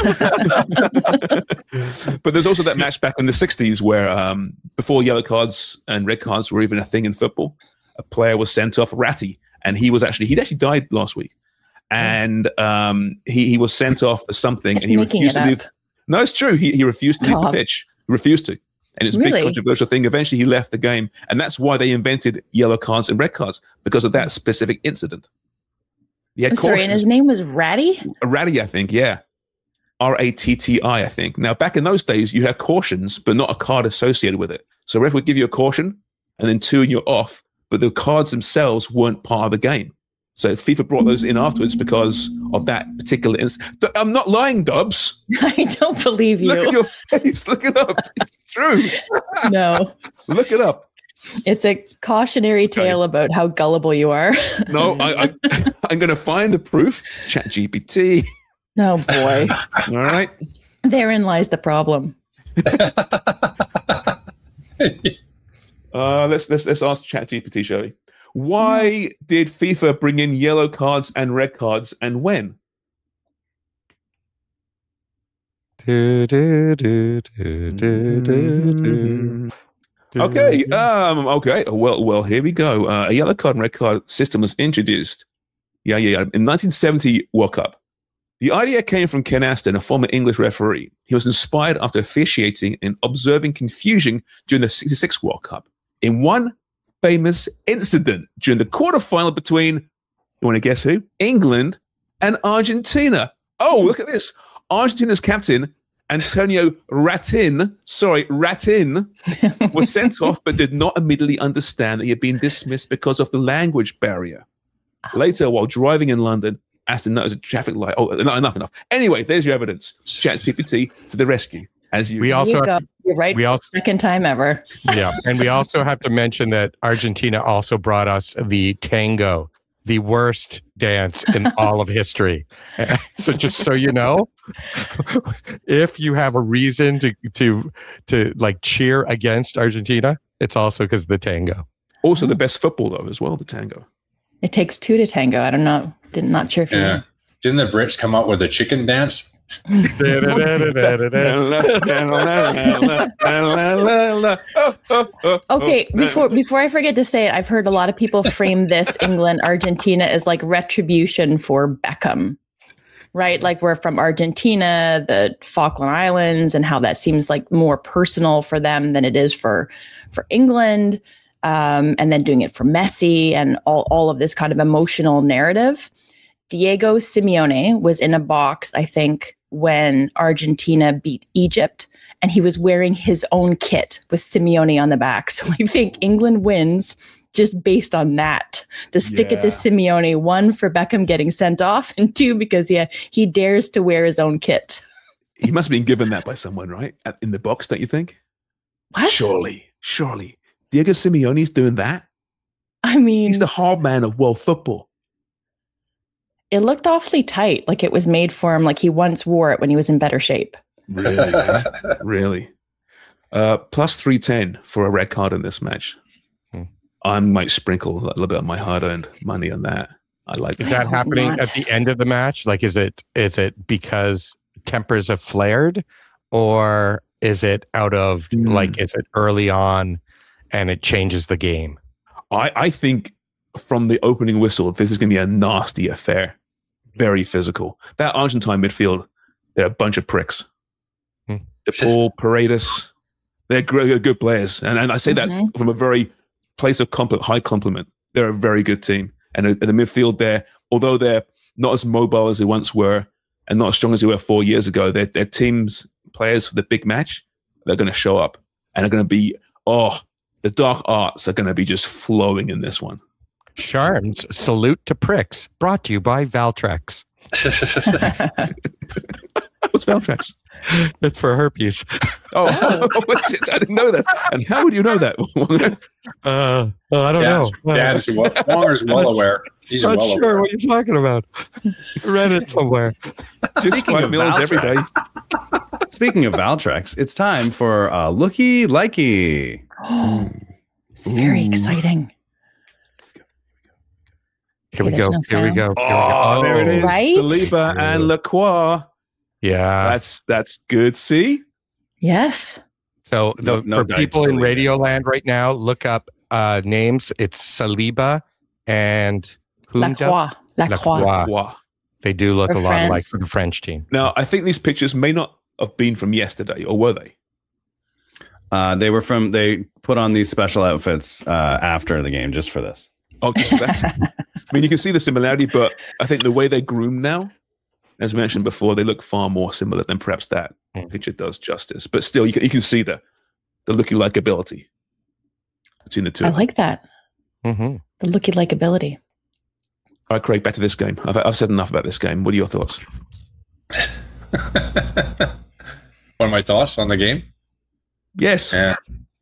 But there's also that match back in the 60s where before yellow cards and red cards were even a thing in football, a player was sent off, Ratty, and he'd actually died last week. And he was sent off for something, and he refused to leave. No, it's true. He refused to leave the pitch. He refused to. And it's a big controversial thing. Eventually, he left the game. And that's why they invented yellow cards and red cards, because of that specific incident. I'm sorry, and his name was Ratty? Ratty, I think, yeah. Ratti, I think. Now, back in those days, you had cautions, but not a card associated with it. So ref would give you a caution, and then 2 and you're off. But the cards themselves weren't part of the game. So FIFA brought those in afterwards because of that particular incident. I'm not lying, Dubs. I don't believe you. Look at your face. Look it up. It's true. No. Look it up. It's a cautionary tale about how gullible you are. No, I'm going to find the proof. ChatGPT. Oh, boy. All right. Therein lies the problem. Let's ask ChatGPT, shall we? Why did FIFA bring in yellow cards and red cards, and when? Okay. Okay. Well, here we go. A yellow card and red card system was introduced. Yeah. In 1970 World Cup. The idea came from Ken Aston, a former English referee. He was inspired after officiating and observing confusion during the '66 World Cup. In one famous incident during the quarterfinal between, you want to guess who? England and Argentina. Oh, look at this. Argentina's captain, Antonio Ratin, was sent off but did not immediately understand that he had been dismissed because of the language barrier. Later, while driving in London, Aston noticed a traffic light. Oh, enough. Anyway, there's your evidence. ChatGPT to the rescue. You're right. Second time ever. Yeah, and we also have to mention that Argentina also brought us the tango, the worst dance in all of history. So just so you know, if you have a reason to like cheer against Argentina, it's also because of the tango. Also, the best football though as well, the tango. It takes 2 to tango. I don't know. Not sure if you know. Didn't the Brits come up with a chicken dance? Okay, before I forget to say it, I've heard a lot of people frame this England Argentina as like retribution for Beckham, right? Like we're from Argentina, the Falkland Islands, and how that seems like more personal for them than it is for England, and then doing it for Messi and all of this kind of emotional narrative. Diego Simeone was in a box, I think, when Argentina beat Egypt, and he was wearing his own kit with Simeone on the back. So I think England wins just based on that. To stick it to Simeone, 1 for Beckham getting sent off, and 2 because he dares to wear his own kit. He must have been given that by someone, right? In the box, don't you think? What? Surely. Diego Simeone's doing that? I mean, he's the hard man of world football. It looked awfully tight, like it was made for him, like he once wore it when he was in better shape. Really? Really? Plus 310 for a red card in this match. I might sprinkle a little bit of my hard-earned money on that. I like. Is that happening at the end of the match? Like, is it because tempers have flared, or is it out of like, is it early on and it changes the game? I think from the opening whistle, this is going to be a nasty affair. Very physical. That Argentine midfield, they're a bunch of pricks. DePaul, Paredes, they're good players. And I say that from a very place of high compliment. They're a very good team. And the midfield there, although they're not as mobile as they once were and not as strong as they were 4 years ago, their team's players for the big match, they're going to show up. And they're going to be, the dark arts are going to be just flowing in this one. Charms, salute to pricks. Brought to you by Valtrex. What's Valtrex? It's for herpes. I didn't know that. And how would you know that? I don't know. Wonger's well aware. He's not well sure aware. what you're talking about. Read it somewhere. Just 5 millions every day. Speaking of Valtrex, it's time for Looky Likey. It's very exciting. Here we There's go. no Here we sound. go. Oh, there it is. Right? Saliba and Lacroix. Yeah. That's good. See? Yes. So No for dice people in to Radio Land right now, look up names. It's Saliba and Lacroix. Lacroix. Wow. They do look Or a lot like France. the French team. Now, I think these pictures may not have been from yesterday, or were they? They put on these special outfits after the game just for this. Oh, just that's. I mean, you can see the similarity, but I think the way they groom now, as mentioned before, they look far more similar than perhaps that picture does justice. But still, you can see the looky-like ability between the two. I like that. Mm-hmm. The looky-like ability. All right, Craig, back to this game. I've said enough about this game. What are your thoughts? What are my thoughts on the game? Yes. Yeah,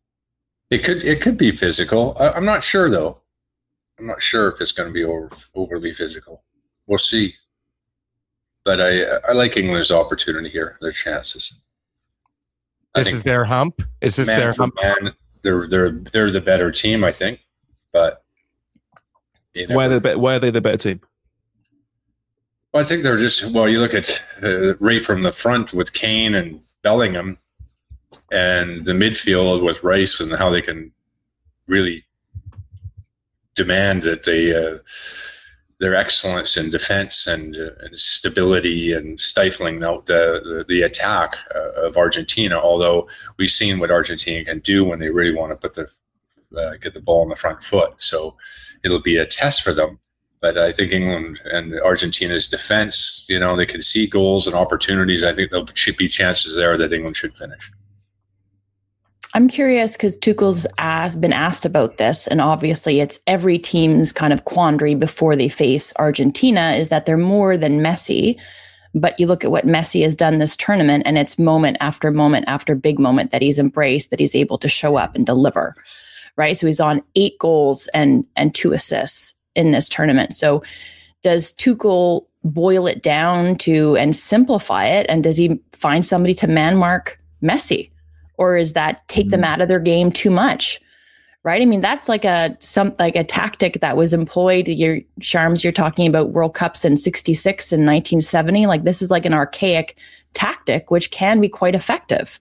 it could be physical. I'm not sure though. I'm not sure if it's going to be overly physical. We'll see. But I like England's opportunity here, their chances. This is their hump. Is this their hump? Man, they're the better team, I think. But Why are they the better team? Well, I think they're just you look at right from the front with Kane and Bellingham, and the midfield with Rice and how they can really demand that their excellence in defense and stability and stifling out the attack of Argentina. Although we've seen what Argentina can do when they really want to put get the ball on the front foot, so it'll be a test for them. But I think England and Argentina's defense, they can see goals and opportunities. I think there should be chances there that England should finish. I'm curious because Tuchel's been asked about this, and obviously it's every team's kind of quandary before they face Argentina is that they're more than Messi. But you look at what Messi has done this tournament, and it's moment after big moment that he's embraced, that he's able to show up and deliver, right? So he's on 8 goals and 2 assists in this tournament. So does Tuchel boil it down to and simplify it, and does he find somebody to man mark Messi? Or is that take them out of their game too much, right? I mean, that's like a tactic that was employed. You're talking about World Cups in 66 and 1970. Like this is like an archaic tactic, which can be quite effective.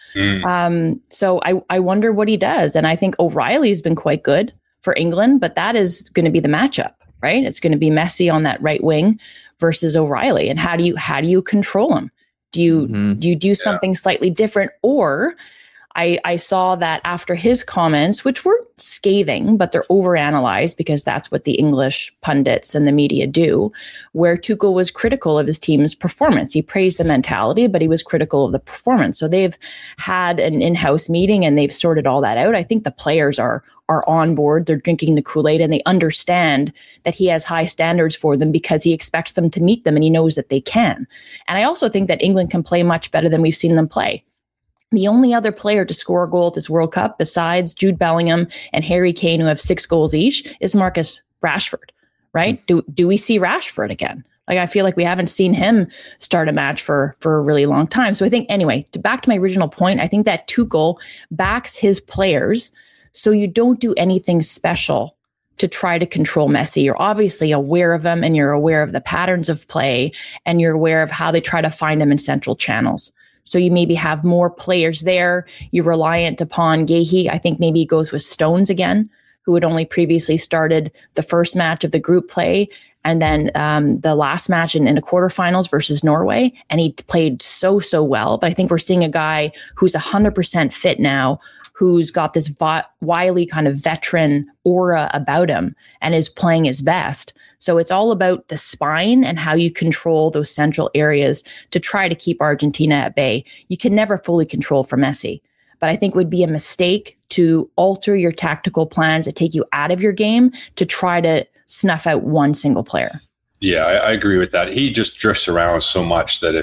So I wonder what he does. And I think O'Reilly's been quite good for England, but that is going to be the matchup, right? It's going to be Messi on that right wing versus O'Reilly. And how do you control him? Do you do something slightly different? Or I saw that after his comments, which were scathing, but they're overanalyzed because that's what the English pundits and the media do, where Tuchel was critical of his team's performance. He praised the mentality, but he was critical of the performance. So they've had an in-house meeting and they've sorted all that out. I think the players are on board. They're drinking the Kool-Aid and they understand that he has high standards for them because he expects them to meet them and he knows that they can. And I also think that England can play much better than we've seen them play. The only other player to score a goal at this World Cup besides Jude Bellingham and Harry Kane, who have 6 goals each, is Marcus Rashford, right? Do we see Rashford again? Like, I feel like we haven't seen him start a match for a really long time. So I think, anyway, back to my original point, I think that Tuchel backs his players so you don't do anything special to try to control Messi. You're obviously aware of him and you're aware of the patterns of play and you're aware of how they try to find him in central channels. So you maybe have more players there. You're reliant upon Guehi. I think maybe he goes with Stones again, who had only previously started the first match of the group play and then the last match in the quarterfinals versus Norway. And he played so well. But I think we're seeing a guy who's 100% fit now, who's got this wily kind of veteran aura about him and is playing his best. So it's all about the spine and how you control those central areas to try to keep Argentina at bay. You can never fully control for Messi, but I think it would be a mistake to alter your tactical plans that take you out of your game to try to snuff out one single player. Yeah, I agree with that. He just drifts around so much that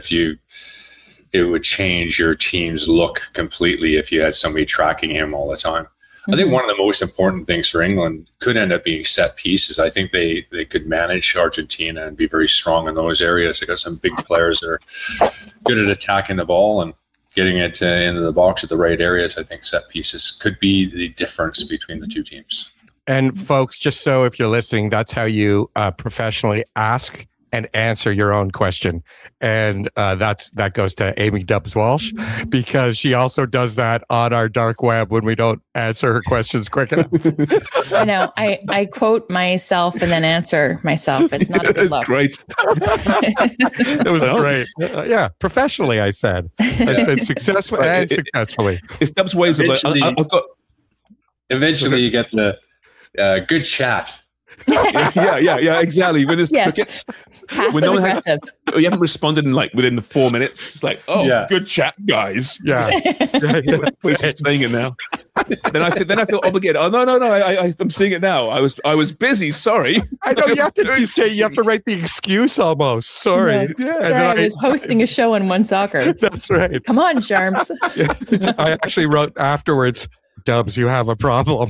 it would change your team's look completely if you had somebody tracking him all the time. I think one of the most important things for England could end up being set pieces. I think they could manage Argentina and be very strong in those areas. They got some big players that are good at attacking the ball, and getting it into the box at the right areas, I think set pieces could be the difference between the two teams. And folks, just so if you're listening, that's how you professionally ask and answer your own question. And that goes to Amy Dubs Walsh, because she also does that on our dark web when we don't answer her questions quick enough. I know. I quote myself and then answer myself. It's not a good look. Great. It was great. Yeah, professionally, I said. I said successfully and successfully. It's Dub's ways of like, I've got. Eventually, you get the good chat. Yeah, exactly. When there's crickets, Passive when no one aggressive. you haven't responded in like within the 4 minutes. It's like, good chat, guys. Yeah. We're just saying it now. then I feel obligated. Oh no, I'm seeing it now. I was busy. Sorry. I know you have to write the excuse almost. Sorry. Yeah. I was hosting a show on One Soccer. That's right. Come on, Charms. I actually wrote afterwards, Dubs, you have a problem.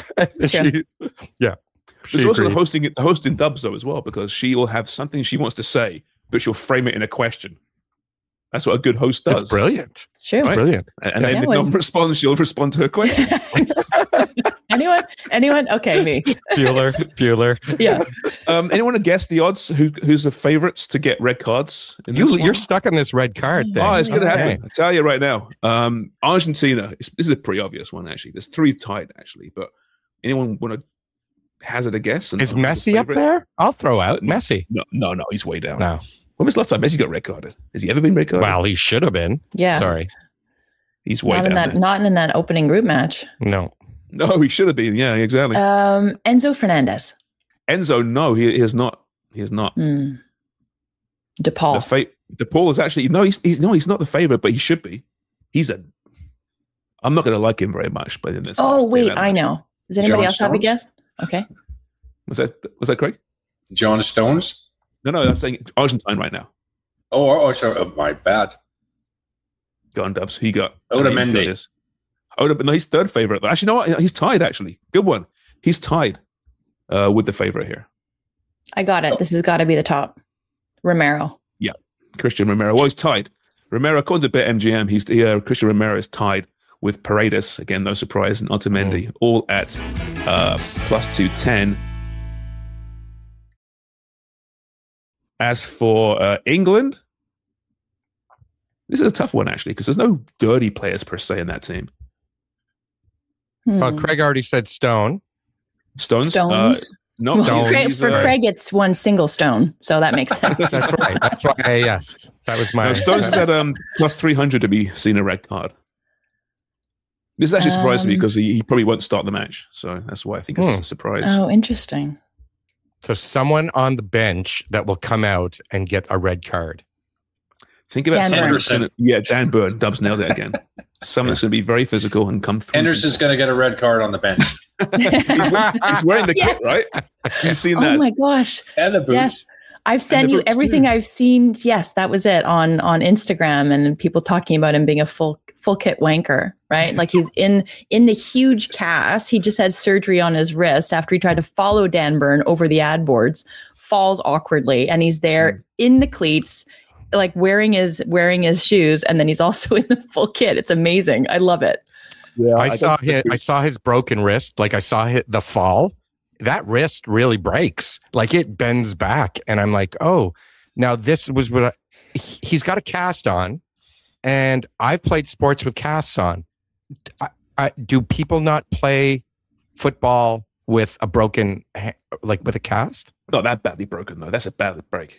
There's also the hosting Dubs though as well, because she will have something she wants to say, but she'll frame it in a question. That's what a good host does. It's brilliant. It's true. It's brilliant. And then if no one responds, she'll respond to her question. Anyone? Okay, me. Bueller. Yeah. Anyone want to guess the odds? Who's the favorites to get red cards? You're stuck on this red card thing. Oh, it's going to happen. I'll tell you right now. Argentina. This is a pretty obvious one, actually. There's 3 tied, actually. But anyone want to hazard a guess? Is Messi up there? I'll throw out Messi. No, he's way down. No. When was the last time Messi got red carded? Has he ever been red carded? Well, he should have been. Yeah. Sorry. He's way down there. Not in that opening group match. No, he should have been. Yeah, exactly. Enzo Fernandez. Enzo, no, he is not. He is not. DePaul. DePaul is actually he's not the favorite, but he should be. I'm not going to like him very much, but in this. Oh wait, I know. Does anybody else have a guess? Okay. Was that Craig? John Stones? No, I'm saying Argentine right now. Oh, sorry. Oh, my bad. Go on, Dubs. He got Otamendi. No, he's third favorite. Actually, no, what? He's tied. Actually, good one. He's tied with the favorite here. I got it. This has got to be the top. Romero. Yeah, Christian Romero. Well, he's tied. Romero, according to BetMGM, Christian Romero is tied with Paredes. Again, no surprise, and Otamendi, all at plus 210. As for England, this is a tough one, actually, because there's no dirty players per se in that team. Craig already said Stones. Stones? No, Stones. For Craig, it's one single stone, so that makes sense. That's right. That's why, yes. That was my... Stones is at plus 300 to be seen a red card. This actually surprised me because he probably won't start the match. So that's why I think it's a surprise. Oh, interesting. So someone on the bench that will come out and get a red card. Think about Anderson. Yeah, Dan Burn. Dubs nailed it again. Someone that's going to be very physical and come through. Anderson's going to get a red card on the bench. he's wearing the kit, right? You've seen that. Oh my gosh. And the boots. Yes. I've sent you everything too. I've seen. Yes, that was it on Instagram, and people talking about him being a full kit wanker, right? Like he's in the huge cast. He just had surgery on his wrist after he tried to follow Dan Burn over the ad boards, falls awkwardly, and he's there in the cleats, like wearing his shoes, and then he's also in the full kit. It's amazing. I love it. Yeah, I saw his broken wrist. Like I saw the fall. That wrist really breaks. Like it bends back, and I'm like, oh, now this was what he's got a cast on, and I've played sports with casts on. Do people not play football with a broken, like with a cast? Not that badly broken though. That's a bad break.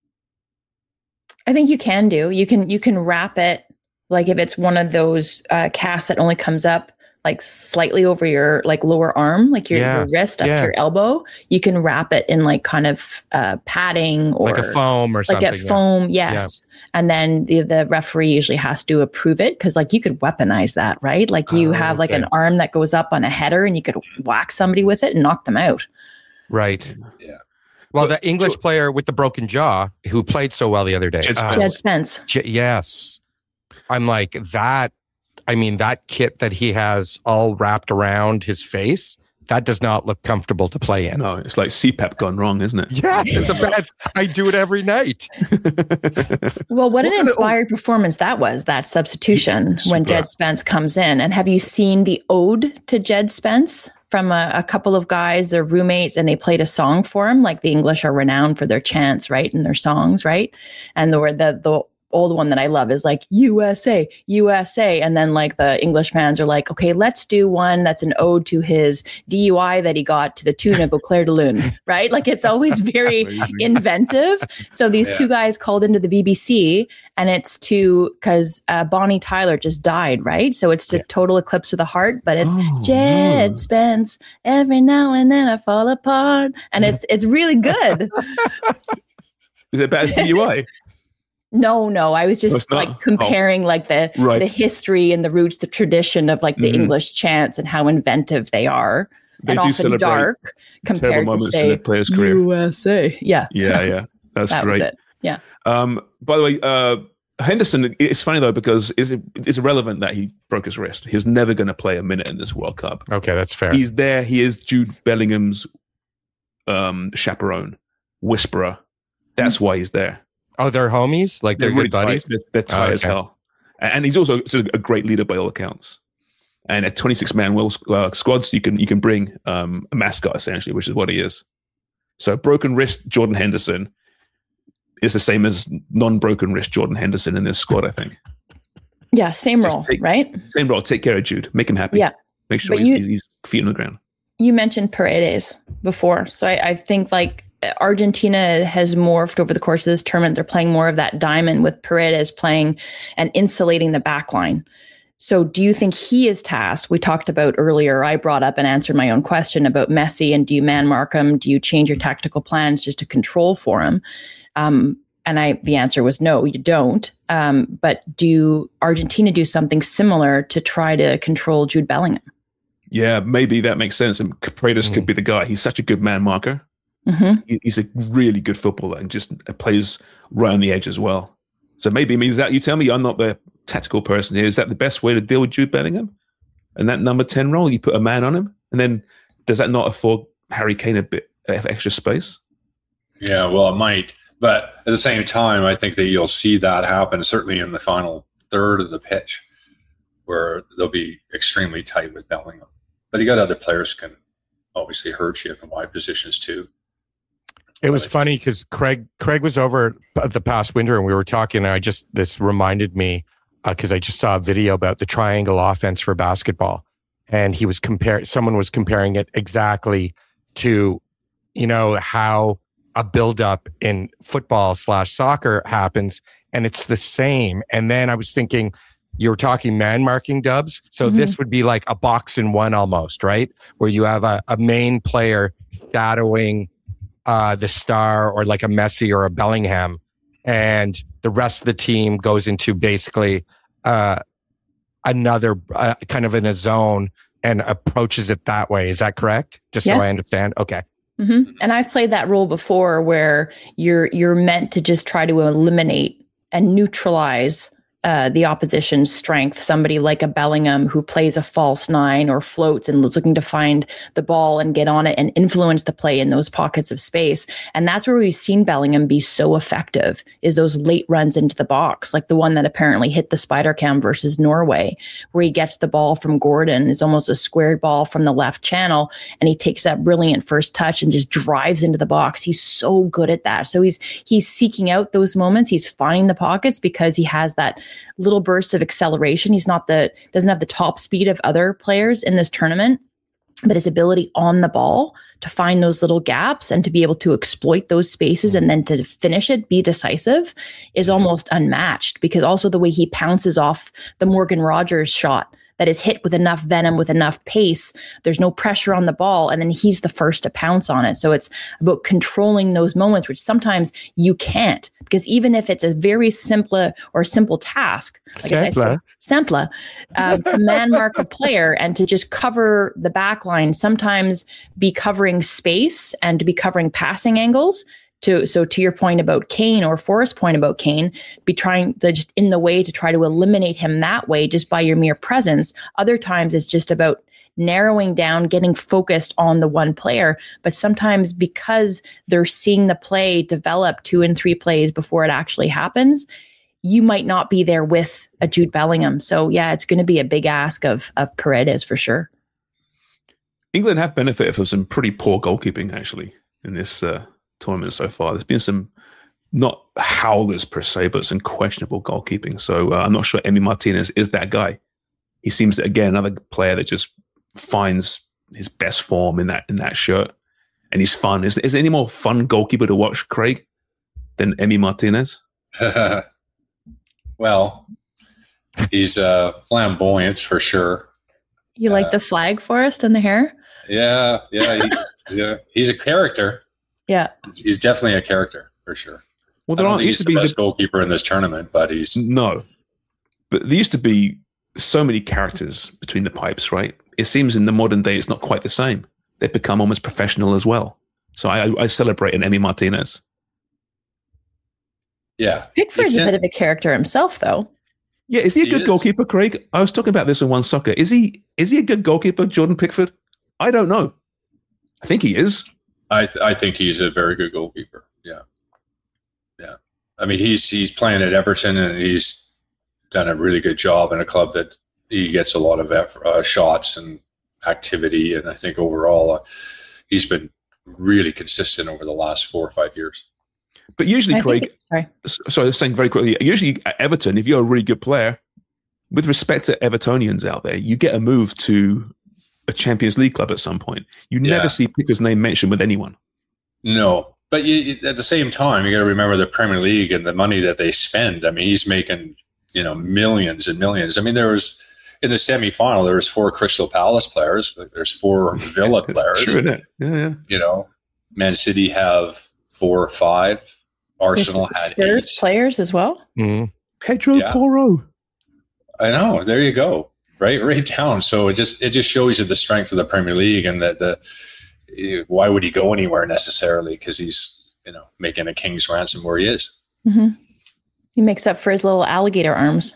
I think you can do. You can wrap it, like if it's one of those casts that only comes up like slightly over your like lower arm, like your wrist up to your elbow. You can wrap it in like kind of padding or like a foam or something. Like a foam, yes. Yeah. And then the referee usually has to approve it because like you could weaponize that, right? Like you have like an arm that goes up on a header and you could whack somebody with it and knock them out. Right. Yeah. Well, the English player with the broken jaw who played so well the other day. Jed Spence. Yes. I'm like that. I mean, that kit that he has all wrapped around his face, that does not look comfortable to play in. No, it's like CPAP gone wrong, isn't it? Yes, it's a bad. I do it every night. Well, what an inspired performance that was, that substitution when Jed Spence comes in. And have you seen the ode to Jed Spence from a couple of guys, their roommates, and they played a song for him? Like the English are renowned for their chants, right? And their songs, right? And the old one that I love is like USA, USA. And then like the English fans are like, okay, let's do one that's an ode to his DUI that he got to the tune of Au Clair de Lune, right? Like it's always very inventive. So these two guys called into the BBC, and it's because Bonnie Tyler just died, right? So it's a total eclipse of the heart, but it's Jed Spence, every now and then I fall apart. And it's really good. Is it about DUI? No. I was just like comparing like the history and the roots, the tradition of like the English chants and how inventive they are. They and do often dark compared to say in player's career. USA. Yeah. That's that great. Was it. Yeah. By the way, Henderson, it's funny though, because it's irrelevant that he broke his wrist. He's never going to play a minute in this World Cup. Okay, that's fair. He's there. He is Jude Bellingham's chaperone, whisperer. That's why he's there. Oh, they're homies? Like they're really good buddies? They're tight as hell. And he's also a great leader by all accounts. And at 26-man squads, you can bring a mascot, essentially, which is what he is. So broken wrist Jordan Henderson is the same as non-broken wrist Jordan Henderson in this squad, I think. Yeah, same role, right? Same role. Take care of Jude. Make him happy. Yeah. Make sure he's feet on the ground. You mentioned Paredes before. So I think like Argentina has morphed over the course of this tournament. They're playing more of that diamond with Paredes playing and insulating the back line. So do you think he is tasked? We talked about earlier, I brought up and answered my own question about Messi, and do you man mark him? Do you change your tactical plans just to control for him? And the answer was no, you don't. But do Argentina do something similar to try to control Jude Bellingham? Yeah, maybe that makes sense. And Paredes could be the guy. He's such a good man marker. He's a really good footballer and just plays right on the edge as well. So maybe it means that you tell me I'm not the tactical person here. Is that the best way to deal with Jude Bellingham? And that number 10 role, you put a man on him? And then does that not afford Harry Kane a bit of extra space? Yeah, well, it might. But at the same time, I think that you'll see that happen, certainly in the final third of the pitch, where they'll be extremely tight with Bellingham. But you got other players can obviously hurt you in wide positions too. It was funny because Craig was over the past winter and we were talking, and this reminded me because I just saw a video about the triangle offense for basketball, and someone was comparing it exactly to, how a buildup in football / soccer happens, and it's the same. And then I was thinking, you were talking man marking, Dubs. So this would be like a box in one almost, right? Where you have a main player shadowing the star, or like a Messi or a Bellingham, and the rest of the team goes into basically another kind of in a zone and approaches it that way. Is that correct? Just so I understand. Okay. And I've played that role before where you're meant to just try to eliminate and neutralize the opposition's strength. Somebody like a Bellingham who plays a false nine or floats and is looking to find the ball and get on it and influence the play in those pockets of space. And that's where we've seen Bellingham be so effective, is those late runs into the box, like the one that apparently hit the spider cam versus Norway, where he gets the ball from Gordon, is almost a squared ball from the left channel, and he takes that brilliant first touch and just drives into the box. He's so good at that. So he's seeking out those moments. He's finding the pockets because he has that little bursts of acceleration. He's doesn't have the top speed of other players in this tournament, but his ability on the ball to find those little gaps and to be able to exploit those spaces and then to finish it, be decisive, is almost unmatched, because also the way he pounces off the Morgan Rogers shot that is hit with enough venom, with enough pace, there's no pressure on the ball, and then he's the first to pounce on it. So it's about controlling those moments, which sometimes you can't, because even if it's a very simple task, to man mark a player and to just cover the back line, sometimes be covering space and to be covering passing angles So to your point about Kane, or Forrest's point about Kane, be trying to just in the way to try to eliminate him that way just by your mere presence. Other times it's just about narrowing down, getting focused on the one player. But sometimes because they're seeing the play develop 2 and 3 plays before it actually happens, you might not be there with a Jude Bellingham. So yeah, it's going to be a big ask of Paredes for sure. England have benefited from some pretty poor goalkeeping actually in this tournament so far. There's been some not howlers per se, but some questionable goalkeeping. So I'm not sure Emi Martinez is that guy. He seems to, again, another player that just finds his best form in that shirt, and he's fun. Is there any more fun goalkeeper to watch, Craig, than Emi Martinez? Well, he's flamboyant for sure. You like the flag, Forrest, and the hair? Yeah. He's a character. Yeah, he's definitely a character for sure. Well, there he's the best goalkeeper in this tournament, but but there used to be so many characters between the pipes, right? It seems in the modern day it's not quite the same. They've become almost professional as well. So I celebrate an Emi Martinez. Yeah, Pickford's a bit of a character himself, though. Yeah, is he a good goalkeeper, Craig? I was talking about this in One Soccer. Is he a good goalkeeper, Jordan Pickford? I don't know. I think he is. I think he's a very good goalkeeper. Yeah. I mean, he's playing at Everton, and he's done a really good job in a club that he gets a lot of shots and activity. And I think overall, he's been really consistent over the last 4 or 5 years. But usually, Craig, sorry, I was saying very quickly, usually at Everton, if you're a really good player, with respect to Evertonians out there, you get a move to a Champions League club at some point. You never see Pickford's name mentioned with anyone. No, but at the same time, you got to remember the Premier League and the money that they spend. I mean, he's making, millions and millions. I mean, there was in the semifinal, there was 4 Crystal Palace players. There's 4 Villa players. True, isn't it? Yeah. Man City have 4 or 5. Arsenal had Spurs 8 players as well. Mm-hmm. Pedro Porro. I know. There you go. Right down. So it just shows you the strength of the Premier League, and that why would he go anywhere necessarily? Because he's making a king's ransom where he is. Mm-hmm. He makes up for his little alligator arms.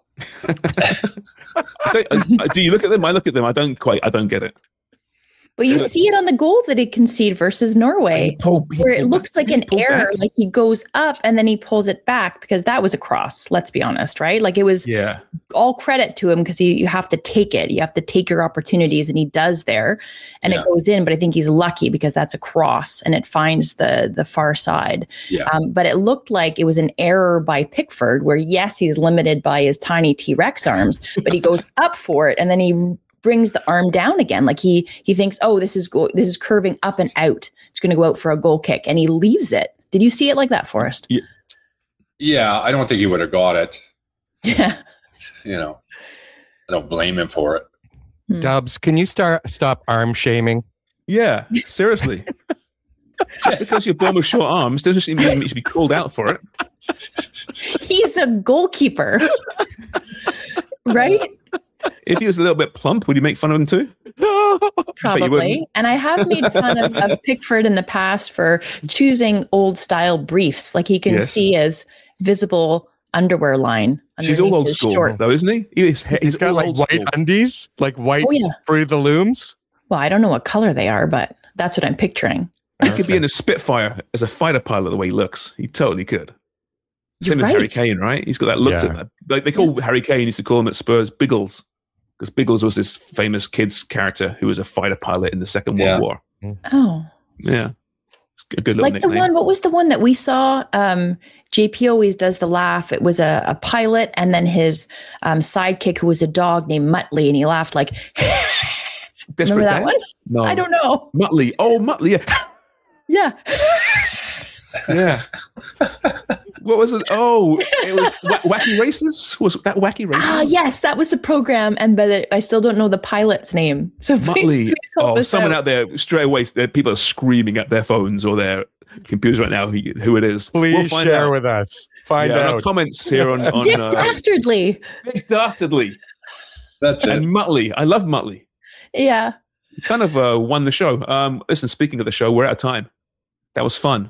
Do you look at them? I look at them. I don't get it. But you see it on the goal that he conceded versus Norway, where it looks like an error, like he goes up and then he pulls it back, because that was a cross, let's be honest, right? Like it was all credit to him, because you have to take it. You have to take your opportunities, and he does there, and it goes in. But I think he's lucky because that's a cross and it finds the far side. Yeah. But it looked like it was an error by Pickford, where yes, he's limited by his tiny T-Rex arms, but he goes up for it and then he brings the arm down again. Like he thinks, oh, this is curving up and out. It's going to go out for a goal kick, and he leaves it. Did you see it like that, Forrest? Yeah, I don't think he would have got it. Yeah. I don't blame him for it. Dubs, can you stop arm shaming? Yeah, seriously. Just because you're born with short arms doesn't mean you should be called out for it. He's a goalkeeper. Right? If he was a little bit plump, would you make fun of him too? Probably. And I have made fun of Pickford in the past for choosing old style briefs. Like he can see his visible underwear line. He's all old school, shorts. Though, isn't he? He's got like white undies, like white through the looms. Well, I don't know what color they are, but that's what I'm picturing. He could be in a Spitfire as a fighter pilot the way he looks. He totally could. Same with Harry Kane, right? He's got that look to him. Like they call Harry Kane, used to call him at Spurs Biggles. Because Biggles was this famous kids character who was a fighter pilot in the Second World War. Oh. Yeah. It's a good little nickname. What was the one that we saw? JP always does the laugh. It was a pilot, and then his sidekick, who was a dog named Muttley, and he laughed like, remember that one? No. I don't know. Muttley. Oh, Muttley. Yeah. Yeah. What was it? Oh, it was Wacky Races? Was that Wacky Races? Ah, yes, that was the program, but I still don't know the pilot's name. So Muttley. Someone out there, straight away, people are screaming at their phones or their computers right now who it is. Please share with us. Find out. In our comments here on Dick Dastardly. Dick Dastardly. That's it. And Muttley. I love Muttley. Yeah. He kind of won the show. Listen, speaking of the show, we're out of time. That was fun.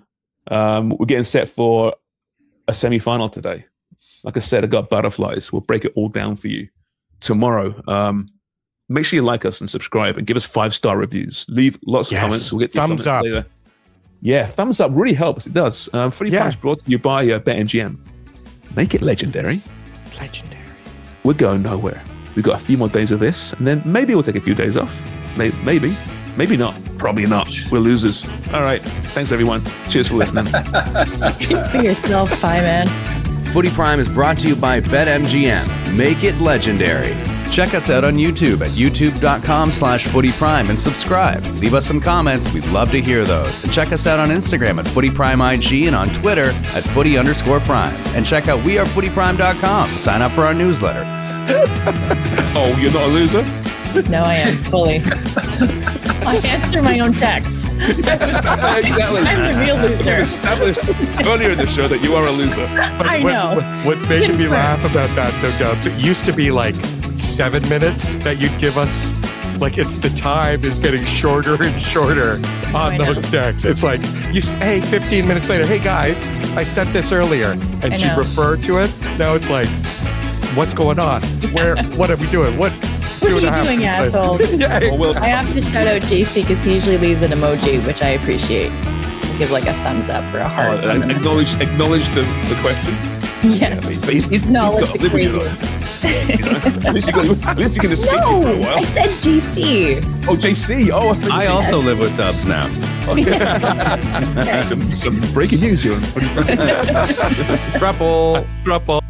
We're getting set for a semi-final today. Like I said, I got butterflies. We'll break it all down for you tomorrow. Make sure you like us and subscribe and give us 5-star reviews. Leave lots of comments. We'll get to thumbs up later. Yeah, thumbs up really helps. It does. Footy Prime's brought to you by BetMGM. Make it legendary. Legendary. We're going nowhere. We've got a few more days of this, and then maybe we'll take a few days off. Maybe not. Probably not. We're losers. All right. Thanks, everyone. Cheers for listening. Speak for yourself. Bye, man. Footy Prime is brought to you by BetMGM. Make it legendary. Check us out on YouTube at youtube.com/footyprime and subscribe. Leave us some comments. We'd love to hear those. And check us out on Instagram at footyprimeig and on Twitter at footy_prime. And check out wearefootyprime.com. Sign up for our newsletter. Oh, you're not a loser? No, I am fully. I answer my own texts. Exactly. I'm the real We've loser. established earlier in the show that you are a loser. I know. What's making me laugh about that, though, Dubs, it used to be like 7 minutes that you'd give us. Like, it's the time is getting shorter and shorter on those texts. It's like, hey, 15 minutes later, hey, guys, I sent this earlier. And she'd refer to it. Now it's like, what's going on? What are we doing? What are you doing, assholes? Yeah, exactly. I have to shout out JC because he usually leaves an emoji, which I appreciate. He'll give like a thumbs up or a heart. Acknowledge the question. Yes. Yeah, he's acknowledge got the crazy. At least you can escape it for a while. I said GC. Oh, JC. Oh, I also live with Dubs now. some breaking news here. Thruple.